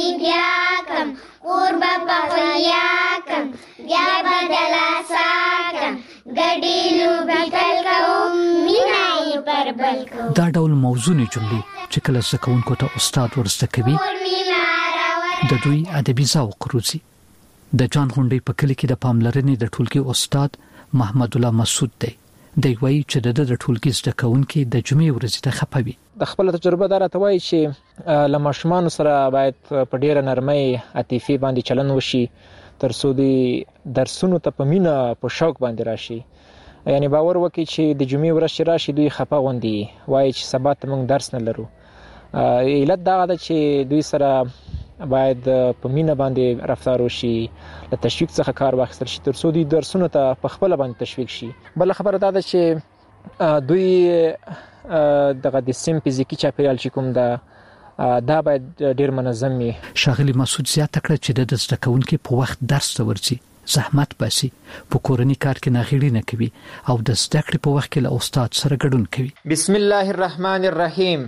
دلاساکم ګډي لوبي تل کوم مینای پر بل کوم. دا ډول موضوعي جملې چې کله زکونکو ته استاد ورسته کوي د دوی ادبي ذوق روزي. د جان غونډې په کلی کې د پاملرنې د ټولګي استاد محمد الله مسعود دی. دی وایي چې د ټولګي زده کوونکي د جمعې ورځې ته خپوي. د خپل تجربه دار ته وایي چې لمشمان سره باید په ډیره نرمۍ عاطفي باندې چلن وشي تر څو د درسونو ته په مینا په شوق باندې راشي. یعنی باور وکړي چې د جمعې ورځ راشي دوی خپه غوندي وایي چې سبا ته موږ درس نه لرو. علت دا ده چې دوی سره باید په مینا باندې رفتار وشي، د تشویق څخه کار واخیستل شي تر څو دوی درسونه ته په خپل باندې تشویق شي. بل خبره دا ده چې دوی دغه د سیم فزیکی چاپیریال چې کوم دا باید ډیر منظم وي. شاغلی مسعود زیاته کړه چې د زده کوونکو په وخت درس ته ورځي، زحمت باسي، په کورنۍ کار کې ناغېړي نه کوي او د زده کړې په وخت کې له استاد سره ګډون کوي. بسم الله الرحمن الرحیم.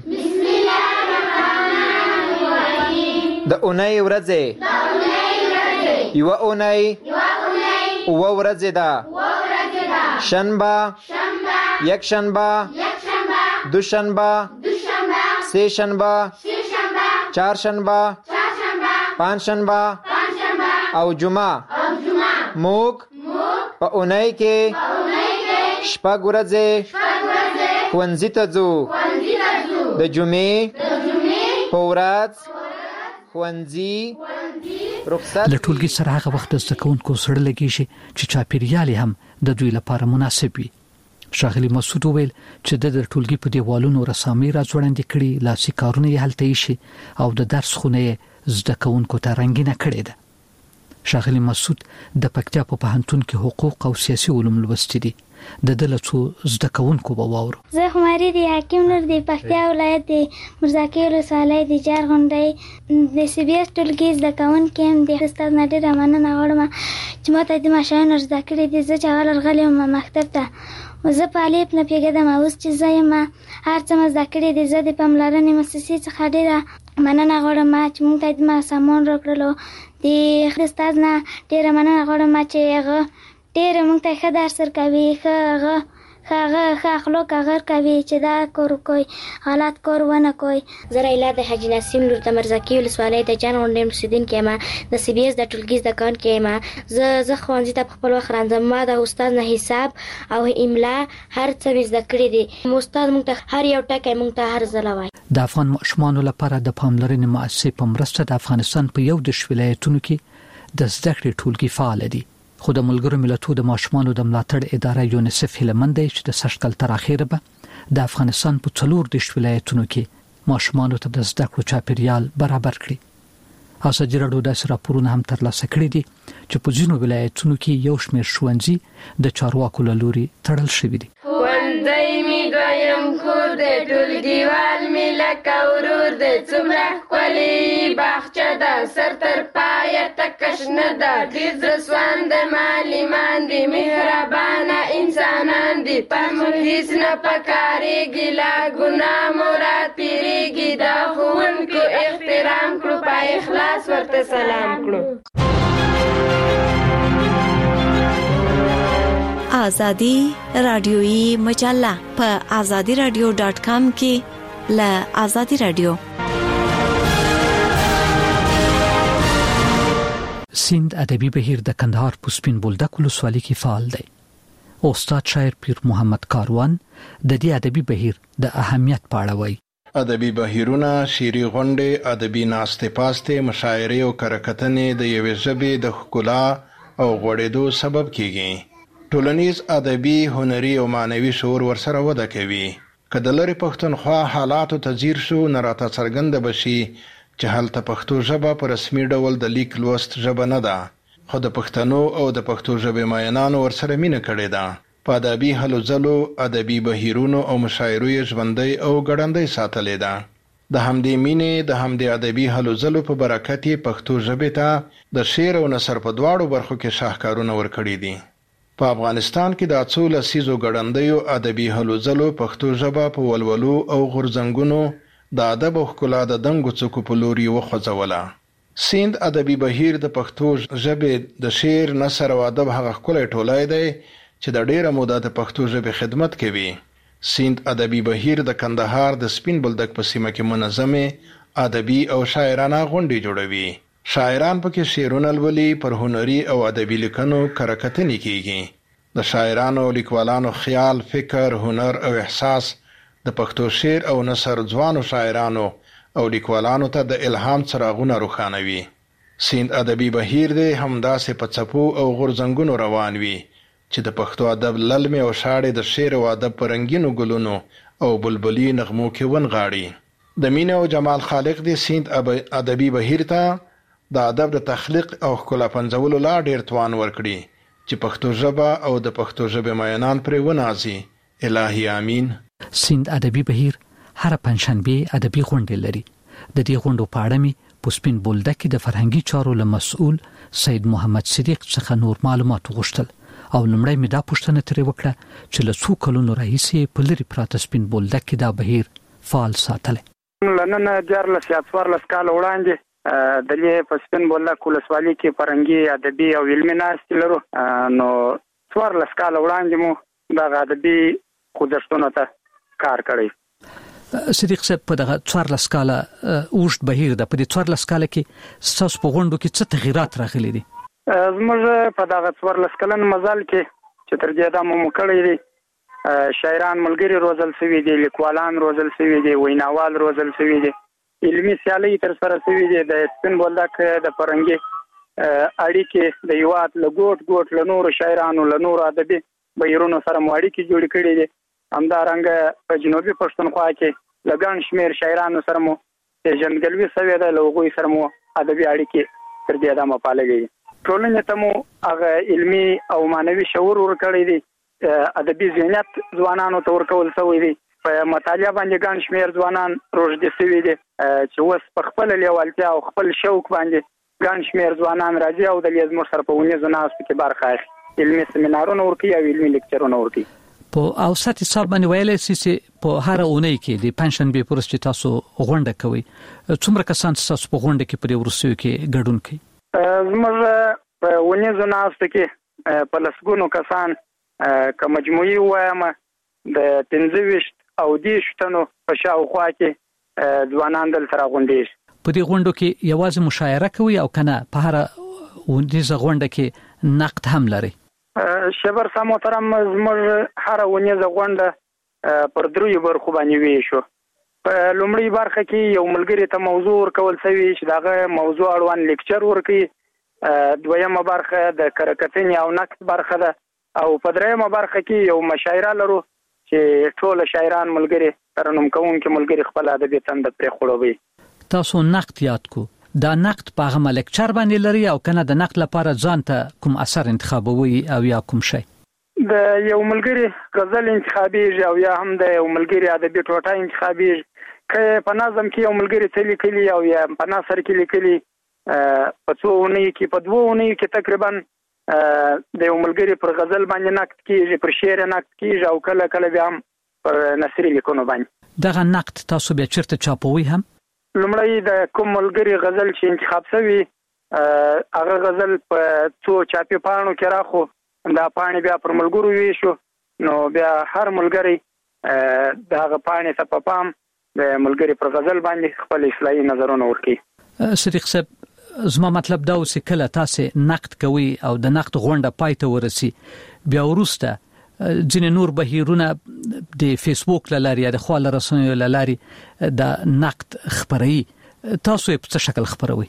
د اونۍ ورځې یو اونۍ او ورځې ده شنبه یک شنبه دوشنبه سه شنبه چهار شنبه پنج شنبه او جمعه. موږ په اونۍ کې شپږ ورځې ښوونځي ته ځو. د جمعې په ورځ ښوونځي رخصت له ټولګي سره هغه وخت زده کوونکو سره لګي شي چې چاپیریال هم د دوی لپاره مناسب وي. شاغلی مسعود ویل چې د ټولګي په دیوالونو رسامي راځوړندې کړي، لاسي کارونه یې هلته شي او د درس خونه زده کوونکو ته رنگینه کړي ده. شاغلی مسعود د پکتیا په پوهنتون کې حقوق او سیاسي علوم لوستي دي. د دلته زده کوونکو به واورو. زه خماري دي حکیم نور دی پکتیا ولایت دی مرزاکي ولسوالۍ دی جار غونډۍ د سی بي اس ټولګي زده کوونکي هم د استاد نادر مننه غواړم چې ماته د ماشاینو زده کړې دي. زه چې اول غلې ما مکتب ته زه په الف نه پیګدم اوس چې زه یم هر څه زده کړې دي. زه د پاملرنې مؤسسې څخه ډېره مننه غواړم چې موږ ته د سامان راکړلو. د استاد نه ډېره مننه غواړم چې هغه ډېر موږ ته ښه درس ورکوي، ښه اخلاق هغه کوي چې دا کار کوي غلط کار ونه کوي. زه رایلا د حاجي نسیم لور د مرزاکي ولسوالۍ د جان غونډۍ اوسیدونکې یم. د سی بي اس د ټولګي زده کوونکې یم. زه ښوونځي ته په خپل وخت راځم. ما د استاد نه حساب او املا هر څه زده کړي دي. استاد موږ ته هر یو ټکی موږ ته هر ځل وایي. د افغان ماشومانو لپاره د پاملرنې مؤسسې په مرسته د افغانستان په یو د ولایتونو کې د زده کړې ټولګي فعال دي. خو د ملګرو ملتونو د ماشومانو د ملاتړ اداره یونیسف هلمند چې د سشکل تر اخیره به د افغانستان په څلور د ولایتونو کې ماشومانو ته د زده کړو چاپیریال برابر کړي. ازادي راډیو د راپورونه هم ترلاسه کړي دي چې په ځینو ولایتونو کې یو شمېر ښوونځي د چارواکو له لوري تړل شوي دي. ښوونځی می دویم کور د ټولګیوال می لکه ورور د څومره ښکلې باغچه ده سر تر پایه تکه شنه ده ډېر زړه سوانده معلمان دي مهربانه انسانان دي په موږ هېڅ نه پکارېږي لا ګناه مو راتېرېږي د ښوونکو احترام کړو په اخلاص ورته سلام کړو. آزادی رادیویی مجله په azadiradio.com کې ل آزادی رادیو. سیند ادبي بهیر د کندهار په سپین بولدک ولسوالۍ کې فعال دی. استاد شاعر پیر محمد کاروان د دې ادبي بهیر د اهمیت په اړه وایي. ادبي بهیرونه، شعري غونډې، ادبي ناستې پاستې، مشاعرې او کرکټنې د یوې ژبې د ښکلا او غوړېدو سبب کیږي. ټولنیز ادبي، هنري او معنوي شعور ورسره وده کوي. که د لرې پښتونخوا حالاتو ته ځیر شو نه راته څرګنده بشي چې هلته پښتو ژبه په رسمي ډول د لیک لوست ژبه نه ده، خو د پښتنو او د پښتو ژبې ماینانو ورسره مینه کړې ده. په ادبي هلو ځلو، ادبي بهیرونو او مشاعرو یې ژوندۍ او ګړندۍ ساتلې ده. د همدې مینې، د همدې ادبي هلو ځلو په برکت یې پښتو ژبې ته د شعر او نثر په دواړو برخو کې شاهکارونه ورکړي دي. په افغانستان کې د څو لسیزو ګړندیو ادبي هلو ځلو پښتو ژبه په ولولو او غورځنګونو د ادب او ښکلا د دنګو څوکو په لوري وخوځوله. سیند ادبي بهیر د پښتو ژبې د شعر، نثر او ادب هغه ښکلی ټولای دی چې د ډیره موده د پښتو ژبې خدمت کوي. سیند ادبي بهیر د کندهار د سپین بولدک په سیمه کې منظمه ادبي او شاعرانه غونډې جوړوي. شاعران پکې شعرونه لولي، پر هنري او ادبي لیکنو کارکتنې کیږي. د شاعرانو او لیکوالانو خیال، فکر، هنر او احساس د پښتو شعر او نثر ځوانو شاعرانو او لیکوالانو ته د الهام څراغونه روښانوي. سیند ادبي بهیر دی همداسې په څپو او غورځنګونو روان وي چې د پښتو ادب للمې او شاړې د شعر او ادب په رنګینو ګلونو او بلبلي نغمو کې ونغاړي. د مینه او جمال خالق دی سیند ادبي بهیر ته د ادب د تخلیق او ښکلا پنځولو لا ډیر توان ورکړي چې پښتو ژبه او د پښتو ژبې مینان پرې ونازي. الهي امین. سیند ادبي بهیر هر پنځشنبه ادبي غونډه لري. د دې غونډو په اړه می په سپین بولدک کې د فرهنګي چارو له مسؤل سید محمد صدیق څخه نور معلومات غوښتل او لمړی می دا پوښتنه ترې وکړه چې له څو کلونو راهیسې په لري پراته سپین بولدک کې دا بهیر فعال ساتل. لنن 14 کال وړاندې د دې په سپین بولدک ولسوالۍ کې فرهنګي ادبي او علمي ناستې لرو. نو 14 کال وړاندې مو دا ادبي خوځښتونو ته کار کړی. صدیق صاحب په دغه 14 کاله اوږد بهیر د په دې 14 کاله کې ستاسو په غونډو کې څه تغیرات راغلي دي؟ زموږ په دغه 14 کلن مزل کې چې تر دې دا مو کړی دي، شاعران ملګري روزل شوي دي، لیکوالان روزل شوي دي، ویناوال روزل شوي دي، علمي سیالۍ تر سره شوي دي. د سپین بولدک د فرهنګي اړیکې د هیواد له ګوټ له نورو شاعرانو له نورو ادبي بهیرونو سره مو اړیکې جوړې کړې دي. همدارنګه په جنوبي پښتونخوا کې له ګڼ شمېر شاعرانو سره مو پیژندګلوي شوې ده، له هغوی سره مو ادبي اړیکې تر دې دمه پاللې دي. ټولنې ته مو هغه علمي او معنوي شعور ورکړی دی، ادبي ذهنیت ځوانانو ته ورکول شوی دی. په مطالعه باندې ګڼ شمېر ځوانان روږدي شوي دي چې اوس په خپله لیوالتیا او خپل شوق باندې ګڼ شمېر ځوانان راځي او د زموږ سره په ونیزو ناستو کې برخه اخلي، علمي سیمینارونه ورکوي او علمي لیکچرونه ورکوي. په اوسط حساب باندې ویلای شي په هر اونۍ کې د پنځشنبه پر ورځ چې تاسو غونډه کوي، څومره کسان تاسو په غونډه کې په ورسېو کې ګډون کوي؟ زموږ په ونیزو ناستو کې په لسګونو کسان که مجموعي وایم د 15 او 10 تنو په شاوخوا کې ځوانان دلته راغونډېږي. په دې غونډو کې یوازې مشاعره کوي او کنه په هر ونیزه غونډه کې نقد هم لري؟ شبر سم محترم، زموږ هر ونیزه غونډه پر 3 برخو باندې ویشو. په لومړی برخه کې یو ملګری ته موضوع ورکول شوی چې دغه موضوع اړوند لیکچر ورکړي. دویمه برخه د کارکتنې او نقد برخه ده او په دریمه برخه کې یو مشاعره لرو چې ټول شاعران ملګری ترنم کوونکي ملګری خپل ادبي تند پرې خړوي. تاسو نقد یاد کو، دا نقد په هغه لیکچر باندې لري او کنه د نقد لپاره ځان ته کوم اثر انتخابوي او یا کوم شی؟ د یو ملګری غزل انتخابیږي او یا هم د یو ملګری ادبي ټوټه انتخابیږي. که په نظم کې یو ملګری څه لیکلي او یا په نثر کې لیکلي، په 2 اونۍ کې په 2 اونۍ کې تقریبا د یو ملګری پر غزل باندې نقد کیږي، پر شعر نقد کیږي او کله کله بیا هم پر نثري لیکنو باندې. دغه نقد تاسو بیا چیرته چاپوي هم؟ لومړی د کوم ملګری غزل چې انتخاب شوی هغه غزل په 2 چاپي پاڼو کې راخو، دا پاڼې بیا پر ملګرو ویشو، نو بیا هر ملګری دغه پاڼې ته په پام د ملګری پر غزل باندې خپل اصلاحي نظرونه ورکړي. صدیق صاحب، زما مطلب دا اوس کله تاسو نقد کوي او د نقد غونډه پای ته ورسي، بیا ورسته ځینې نور بهیرونه د فیسبوک لاري یا د خپل رسنیو لاري د نقد خبري، تاسو په څه شکل خبروي؟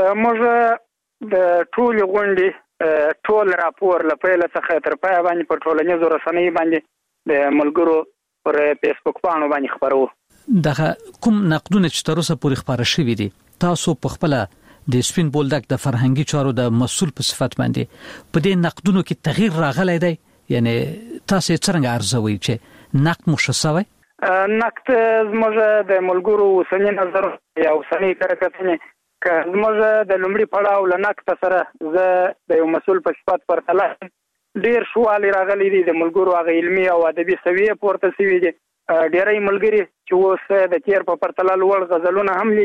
موږ د ټول غونډې ټول راپور لپاره څخه تر پای باندې په ټولنیزو رسنیو باندې د ملګرو پر فیسبوک باندې باندې خبرو. دغه کوم نقدونه چې تر اوسه پورې خبره شوې دي، تاسو په خپل د سپین بولدک د فرهنګي چارو د مسؤل په صفت باندې په دې نقدونو کې تغییر راغلی دی؟ یعنی تاسو څنګه ارزوي چې نقد مشخصوي؟ نقد زموږ د ملګرو اوسنی نظر یا اوسنی کارکتنې که زموږ د لومړي پړاو له نقد سره زه د یو مسؤل په صفت پرتله ډیر شوالی راغلی دي. د ملګرو هغه علمي او ادبي سویه پورته شوي دي. ډیرای ملګری چې اوس د تیر په پرتله لوړ غزلونه هم لیکي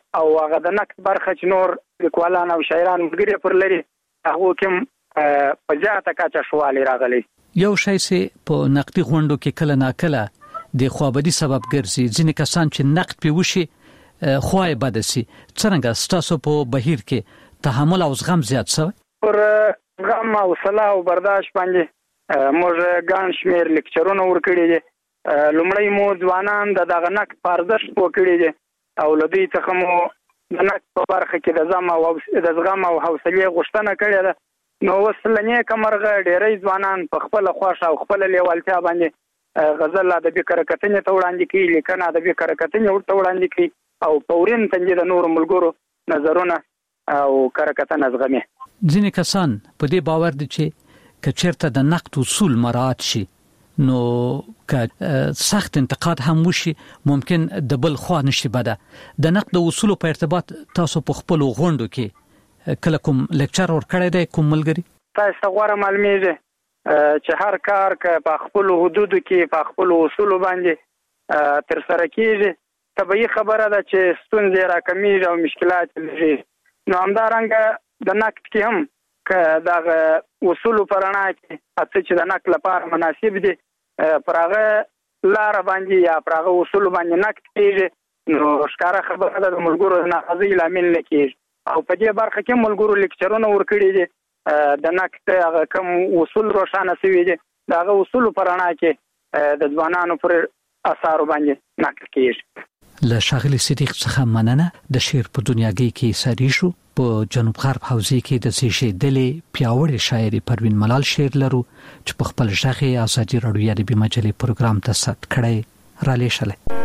او هغه د نقد برخه چې نور لیکوالان او شاعران ملګري پر لري هغه کوم په ځاته کاچا شوالي راغلي. یو شای سي په نقدي غونډو کې کله ناکله د خوابدي سبب ګرځي. ځینې کسان چې نقد پیوشي خوای بدسي. څنګه ستاسو په بهیر کې تحمل او زغم زیات شوی؟ پر زغم او صلاح او برداشت باندې موږ ګان شمیر لیکچرونه ورکړي دي. لومړی مو ځوانان دغه نقد پاردش وکړي دي او لدی څخه مو د نقد په برخه کې د زغم او حوصله غوښتنه کړې ده. نو وسلنې کمرغه ډېری ځوانان په خپل خوښه او خپل لیوالتیا باندې غزل ادبي کرکټنې ته وړاندې کوي، لیکنه ادبي کرکټنې ورته وړاندې کوي او پورین تنګي د نور ملګرو نظرونه او کرکټنه زغمي. ځینې کسان په دې باور دي چې کچرته د نقد اصول مراعات شي نو که سخت انتقاد هم وشي ممکن د بل خوا نشي بده. د نقد اصول په ارتباط تاسو په خپل غونډو کې کله کوم لیکچر ورکړی دی کوم ملګری؟ تاسو غواړم معلومیږي چې هر کار که په خپل حدودو کې په خپل اصول باندې تر سره کیږي طبيعي خبره ده چې ستونزې راکمیږي او مشکلات لري. نو همدارنګه د نقد کې هم که د اصول پرانا کې اته چې د نقد لپاره مناسب دي پرغه لار باندې یا پرغه اصول باندې نقد کیږي نو ښکارا خبره ده د ملګرو ناراضي لامل نه کیږي. او په دې برخه کې ملګرو لیکچرونه ورکړي دي د نقد هغه کوم اصول روښانه شوي دي دغه اصول پرانا کې د ځوانانو پر اثر باندې نقد کیږي. له شاغلي صدیق څخه مننه. د شعر په دنیاګۍ کې ساری شو. په جنوب غرب حوزې کې د سیشې دلې پیاوړې شاعري پروین ملال شعر لرو چې په خپل ژغه ازادي رادیو ادبي مجلې پروګرام ته ست کړي را لېشله.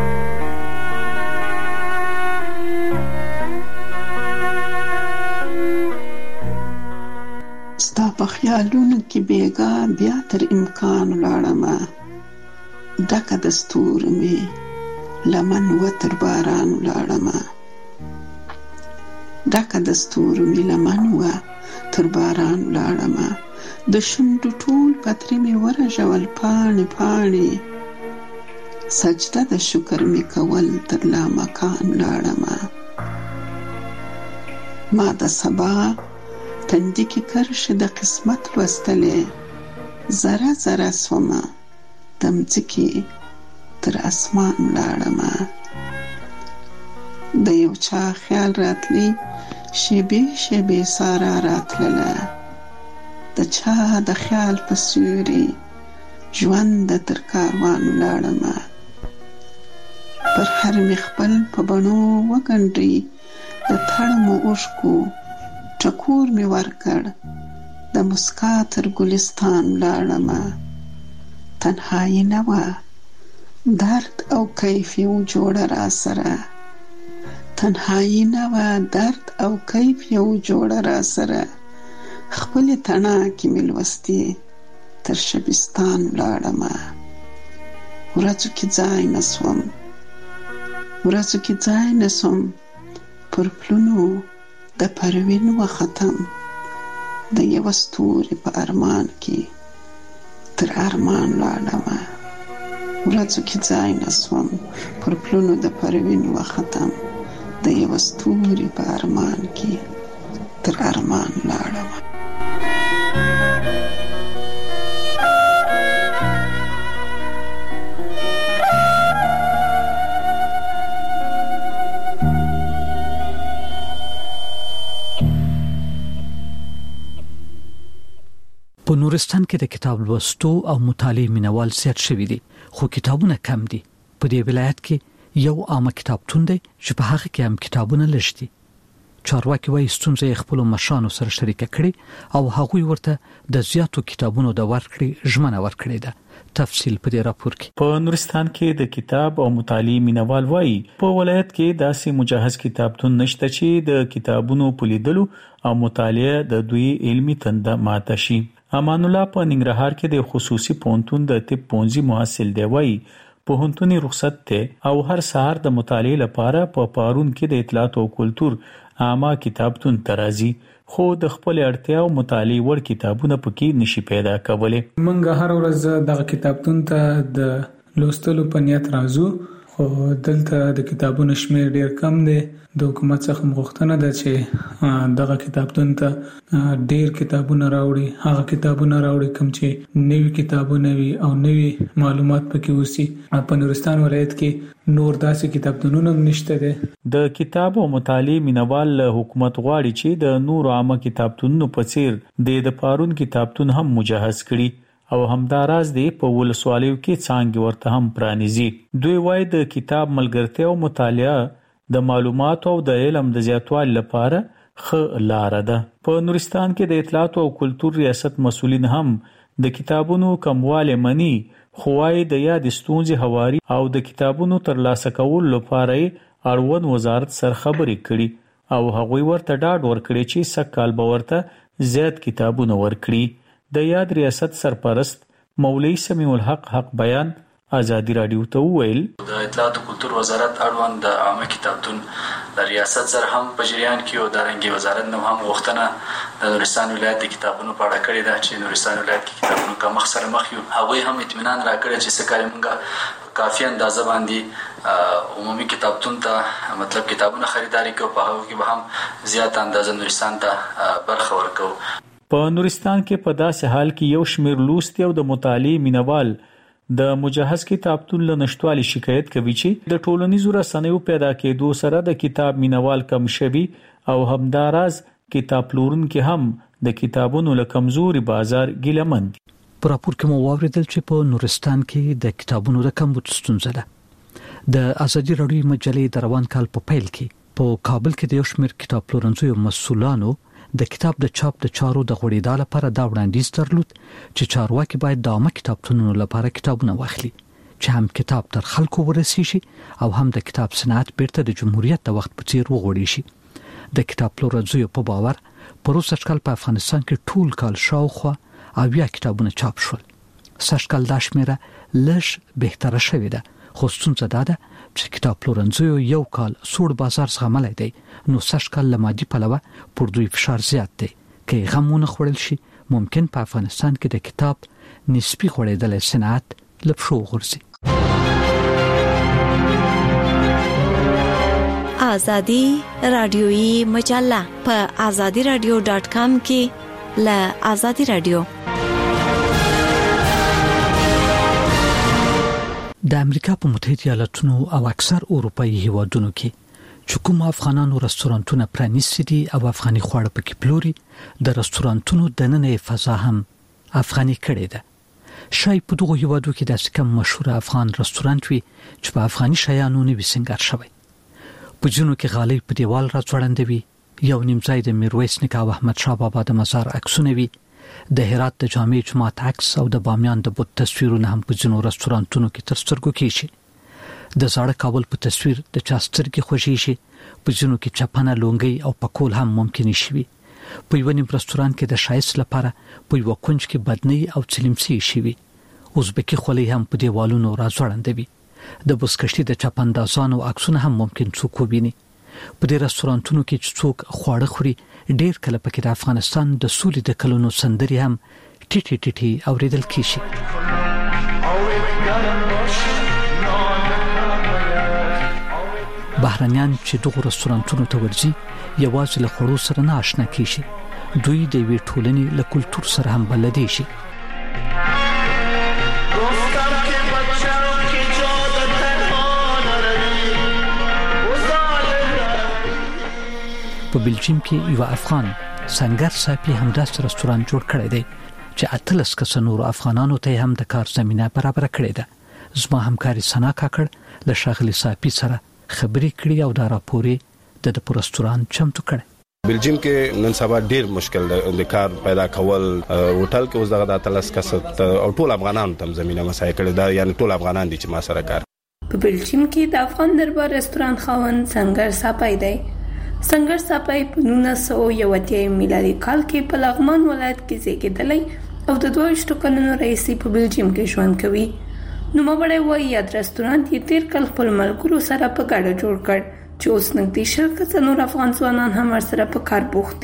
ستا په خیالونو کې بیګا بیا تر امکان ولاړمه ډکه د ستورو مې لمن و تر باران ولاړمه ډکه د ستورو مې لمن و تر باران ولاړمه د شونډو ټول پتري مې ورژول پاڼې پاڼې سجده د شکر مې کول تر لامکان ولاړمه ما د سبا تندې کې کرښ د قسمت لوستلې ذره ذره سومه د مځکې تر اسمان ولاړمه د یو چا خیال راتلی شیبې شیبې سارا راتلله د چا د خیال په سیوري ژوند تر کاروان ولاړمه پر هر مې خپل په بڼو وګنډي د تړمو اوښکو ټکور می ورکړ د مسکا تر ګلستان ولاړمه تنهایی نه وه درد او کیف یو جوړه را سره تنهایی نه وه درد او کیف یو جوړه را سره خپل تڼاکې مې لوستې تر شبستان ولاړمه ورځو کې ځای نسوم پر پلونو د پروین و ختم د یو ستوري په ارمان کې تر ارمان لاړمه ورځو کې ځای نسوم پر پلونو د پروین و ختم د یو ستوري په ارمان کې تر ارمان لاړمه. په نورستان کې د کتاب لوستو او مطالعې مینوال زیات شوي دي خو کتابونه کم دي. په دې ولایت کې یو عامه کتابتون دی چې په هغه کې هم کتابونه لږ دي. چارواکي وايي ستونزې خپل مشرانو سره شریک کړي او هغوی ورته د زیاتو کتابونو د ورکړې ژمنه ورکړې ده. تفصیل په دې راپور کې. په نورستان کې د کتاب او مطالعې مینوال وايي په ولایت کې داسې مجهز کتابتون نشته چې د کتابونو پلیدلو او مطالعه د دوی علمي تنده ماته شي. امان الله په ننګرهار کې د خصوصي پوهنتون د طب پونځي محصل دی. وايي پوهنتوني رخصت ته او هر سهار د مطالعې لپاره په پارون کې د اطلاعات او کلتور عامه کتابتون ترازی خو د خپل اړتیا او مطالعې ور کتابونه پکې نشي پیدا کولای. منګه هر ورځ د کتابتون ته د لوستلو په نیت راځو خو دلته د کتابونو شمیر ډیر کم دی. د حکومت څخه غوښتنه ده چې دغه کتابتون ته ډیر کتابونه راوړي، هغه کتابونه راوړي کوم چې نوي کتابونه وي او نوي معلومات پکې وسی. په نورستان ولایت کې نور داسې کتابتونونه نشته دي. د کتاب او مطالعه مینوال حکومت غواړي چې د نور عامه کتابتونونو په څیر د پارون کتابتون هم مجهز کړي او همداراز دی په ولسوالیو کې څنګه ورته هم پرانیزي. دوی وايي د کتاب ملګرتیا او مطالعه د معلوماتو او د علم د زیاتوالي لپاره ښه لار ده. په نورستان کې د اطلاعات او کلتور ریاست مسؤلین هم د کتابونو کمواله مني، خو وايي د یاد ستونزې هواري او د کتابونو ترلاسه کول لپاره اړوند وزارت سره خبرې کړي او هغوی ورته ډاډ ورکړي چې سکهال به ورته زیات کتابونه ورکړي. د یاد ریاست سرپرست مولوی سمیع الحق حق بیان آزادی رادیو ته وویل د اطلاعات او کلتور وزارت اړوند د عامه کتابتون د ریاست سره هم په جریان کې او د رنګي وزارت نو هم غوښتنه د نورستان ولایت د کتابونو په اړه کړې ده چې نورستان ولایت کې کتابونو کمښت سره مخ یو. هغوی هم اطمینان راکړی چې سکهال موږ کافي اندازه باندې عمومي کتابتون ته مطلب کتابونه خریداري کوو، په هغه کې به هم زیات اندازه نورستان ته برخه ورکوو. په نورستان کې په داسې حال کې یو شمیر لوستي او د مطالعې مینوال د مجهز کتابتون له نشټوالي شکایت کوي چې د ټولنیزو رسنیو پیدا کېدو سره د کتاب مینوال کم شوي او همداراز کتاب پلورونکي هم د کتابونو له کمزوري بازار ګیلمن دي. په راپور کې مو واوریدل چې په نورستان کې د کتابونو د کمبود ستونزه ده. د ازادي راډیو مجلې د روان کال په پیل کې په کابل کې د یو شمیر کتاب پلورنځیو مسؤلانو د کتاب د چاپ د چارو د غوړېدا لپاره دا وړاندیز درلود چې چارواکي باید د عامه کتابتونونو لپاره کتابونه واخلي چې هم کتاب تر خلکو ورسیږي او هم د کتاب صنعت بیرته د جمهوریت د وخت په څیر وغوړي شي. د کتاب پلورنځیو په باور پروسږ کال په افغانستان کې ټول کال شاوخوا 80 کتابونه چاپ شول. سږ کال دا شمیره لږ بهتره شوې ده، خو ستونزه دا ده چې کتاب پلورنځیو یو کال سوړ بازار زغملای دی، نو سږ کال له مادي پلوه پر دوی فشار زیات دی. که غمونه خوړل شي ممکن په افغانستان کې د کتاب نسبی غوړېدل صنعت لپاره وغورځي. آزادی رادیویی مجله په azadiradio.com کې له آزادی رادیو. د امریکا په متحده ایالاتونو او اکثر اروپایي هیوادونو کې چې کوم افغانانو رستورانتونه پرانیستي دي او افغاني خواړه پکې پلوري، د رستورانتونو دننه فضا هم افغاني کړي ده. شاید په دغه هیوادو کې داسې کوم مشهور افغان رستورانت وي چې په افغاني شیانو نه وي سنگار شوی. په جنو کې غالۍ په دیوال راځوړندوي، یو نیمځای د میرویس نیکه او احمد شاه بابا د مزار عکسونه وي، د هرات د جامع جماعت عکس او د بامیان د بت تصویرونه هم په جنو رستورانتونو کې تر سترګو کېږي. د زاړه کابل په تصویر د چا سترګې خوشي شي، په جنو کې چپنه لونګي او پکول هم ممکن شي. په یو نیم رستوران کې د شایست لپاره په یو کونج کې بدنۍ او چلیمسي شي. ازبکی خولۍ هم په دیوالونو راځوړندوي. د بسکشتي د چپندازانو عکسونه هم ممکن څوک وبیني. په دې رستورانتونو کې چې څوک خواړه خوري ډېر کله پکې د افغانستان د سولې د کلونو سندري هم ټټي ټټي اوریدل کیږي. بهرنیان چې دغه رستورانتونو ته ورځي یوازې له خوړو سره نه آشنا کیږي، دوی د وی ټولنې له کلچر سره هم بلدي شي. په بلجیم کې یو افغان سنگر صاحب همداس رستوران جوړ کړی دی چې اتلس کس نور افغانانو ته هم د کار زمينه برابر کړې ده. زما همکاري سنا کاکړ له شاغلي صاحب سره خبرې کړې او دا راپورې د رستوران چمتو کړ. بلجیم کې نن سبا ډیر مشکل د کار پیدا کول، هوټل کې اوس دغه اتلس کس او ټول افغانانو ته زمينه مسای کړې ده، یعنی ټول افغانان دي چې ما سره کار. په بلجیم کې د افغان دربار رستوران خاوند سنگر صاحب دی. سنگر صاحب په 1980 میلادي کال کې په لغمان ولایت کې زیږیدلی او د 22 کلونو راهیسې په بلجیم کې ژوند کوي. نو مبړی وایي یاد رستوران یې تیر کال خپل ملګرو سره په ګډه جوړ کړ چې اوس نږدې 100 نور افغان ځوانان هم ورسره په کار بوخت دي.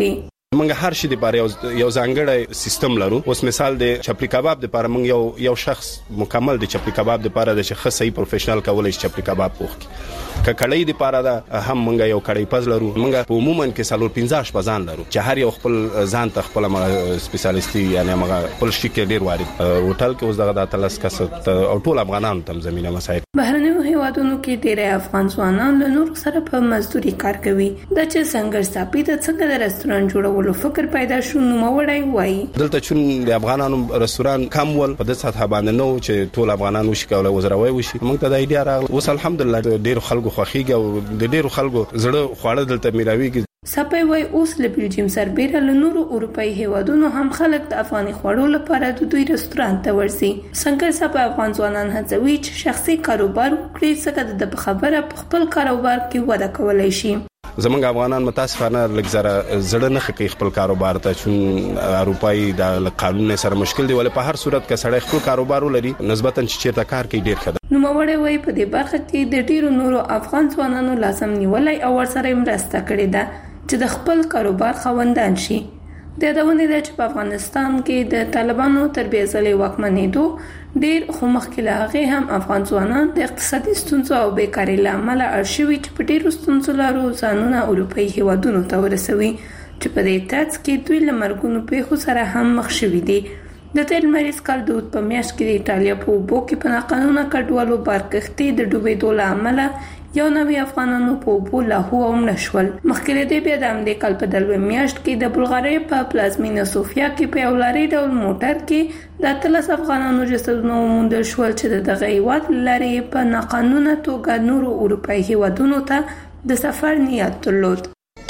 موږ هر شي د لپاره یو ځانګړی سیستم لرو. اوس مثال د چپلی کباب د لپاره موږ یو شخص مکمل د چپلی کباب د لپاره د شخص صحیح پروفیشنل کولای شي چپلی کباب پوښي. کړی د لپاره دا هم موږ یو کړی پز لرو. موږ عموما کې سالور 15 پزان لرو چې هر یو خپل ځان ته خپل سپیشلیسټي یعنی موږ خپل شي کې ډیر وارد هوټل کې اوس دغه د تلس کس او ټول افغانانو تم زمينه مسایل. بهرنیو هیوادونو کې ډیر افغان ځوانان له نور سره په مزدوري کار کوي. د چې څنګه ستاپی د څنګه د رستورانت جوړولو فکر پیدا شو نو موړی وای. دلته چې د افغانانو رستوران کم ول په د سطح باندې نو چې ټول افغانانو شي کولای وزروي وشي. موږ ته د ایډیا راغله. اوس الحمدلله ډیر خلکو خوخیږي او د ډیر خلکو زړه خواړه دلته میراويږي. سپای وای اوس له بلجیم سربېره له نورو اروپאי هیوادونو هم خلک د افغاني خوړو لپاره د دوی رستورانت ته ورسي. څنګه سپای افغان ځوانان هڅوي چې شخصي کاروبار وکړي څنګه د خبره په خپل کاروبار کې وده کولای شي. زمونږ افغانان متاسفانه لږ زړه نه کوي خپل کاروبار ته چې اروپאי د قانون سره مشکل دی ولې په هر صورت کې سړی خپل کاروبار ولري نسبتا چې چیرته کار کوي ډیر ښه. نو موړی وای په دې برخه کې د ډیرو نورو افغان ځوانانو لازم نیولای او ورسره مرسته کړې ده چې د خپل کاروبار خوندان شي. د یادونه ده چې په افغانستان کې د طالبانو تربیه ځلې واکمنېدو ډیر خو مخکې له هغې هم افغان ځوانان د اقتصادي ستونزو او بیکارۍ له امله اړ شوي چې په ډیرو ستونزو لارو ځانونه اروپאי هیوادونو ته ورسوي چې په دې ترڅ کې دوی له مرګونو پیښو سره هم مخ شوي دي. د تیر مریض کال د په میاشت کې د ایټالیا په اوبو کې په ناقانونه کډوالو بارکښتۍ د ډوبېدو له امله یو نوی افغانانو په اوبو لاهو او مړه شول. مخکې له دې بیا د همدې کال په دلوي میاشت کې د بلغارۍ په پلازمینه سوفیا کې په یو لارۍ ډول موټر کې د 13 افغانانو جسدونه وموندل شول چې د دغه هیواد لارې په ناقانونه توګه نورو اروپאי هیوادونو ته د سفر نیت درلود.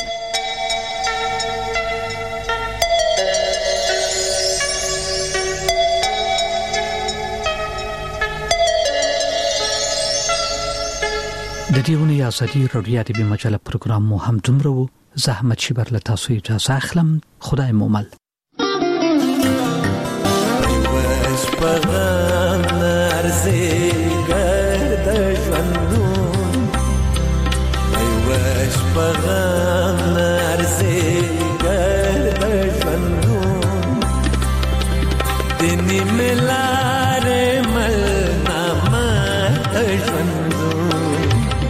د دیونه ازادي رادیو د مجله پروګرام مو هم دومره وو. زحمت شي بر له تاسو اجازه اخلم. خدای مو مل. وش پغام نرزي ګرد ژوندون وش پغام نرزي ګرد ژوندون دني ملار مل نامه ژوندون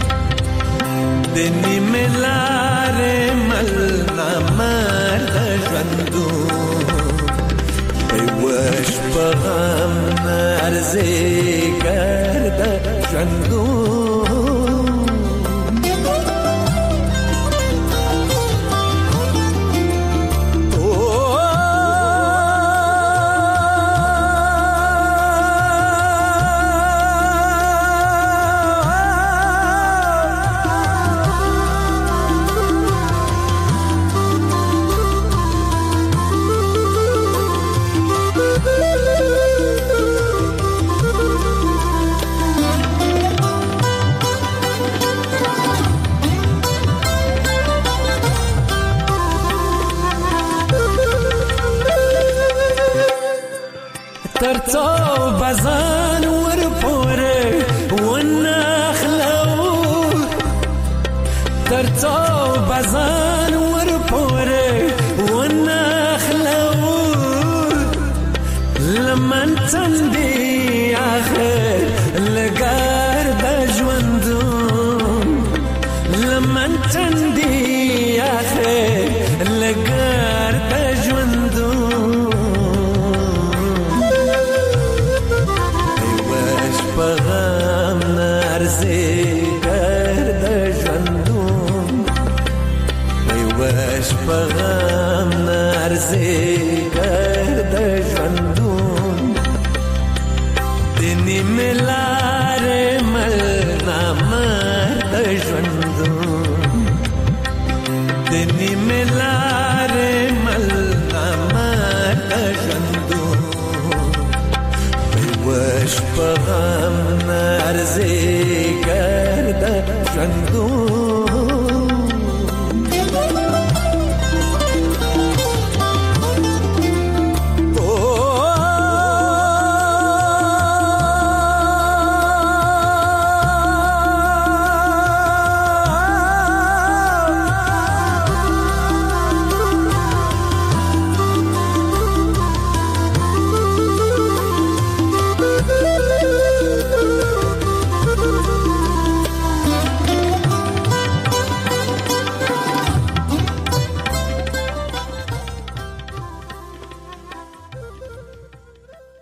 دني ملار مل نامه ژوندون وش پغام نرزي ګرد ژوندون ترڅو بزان ور پورې ونخلو ترڅو بزان ور پورې ونخلو لمن تندي اخر لګار د ژوندون لمن تندي اخر لګار د ژوندون پغام نرزي ګرد ژوندون وش پغام نرزي ګرد ژوندون دني ملار مل نامه ژوندون دني ملار مل نامه ژوندون وش پغام نرزي ګرد ژوندون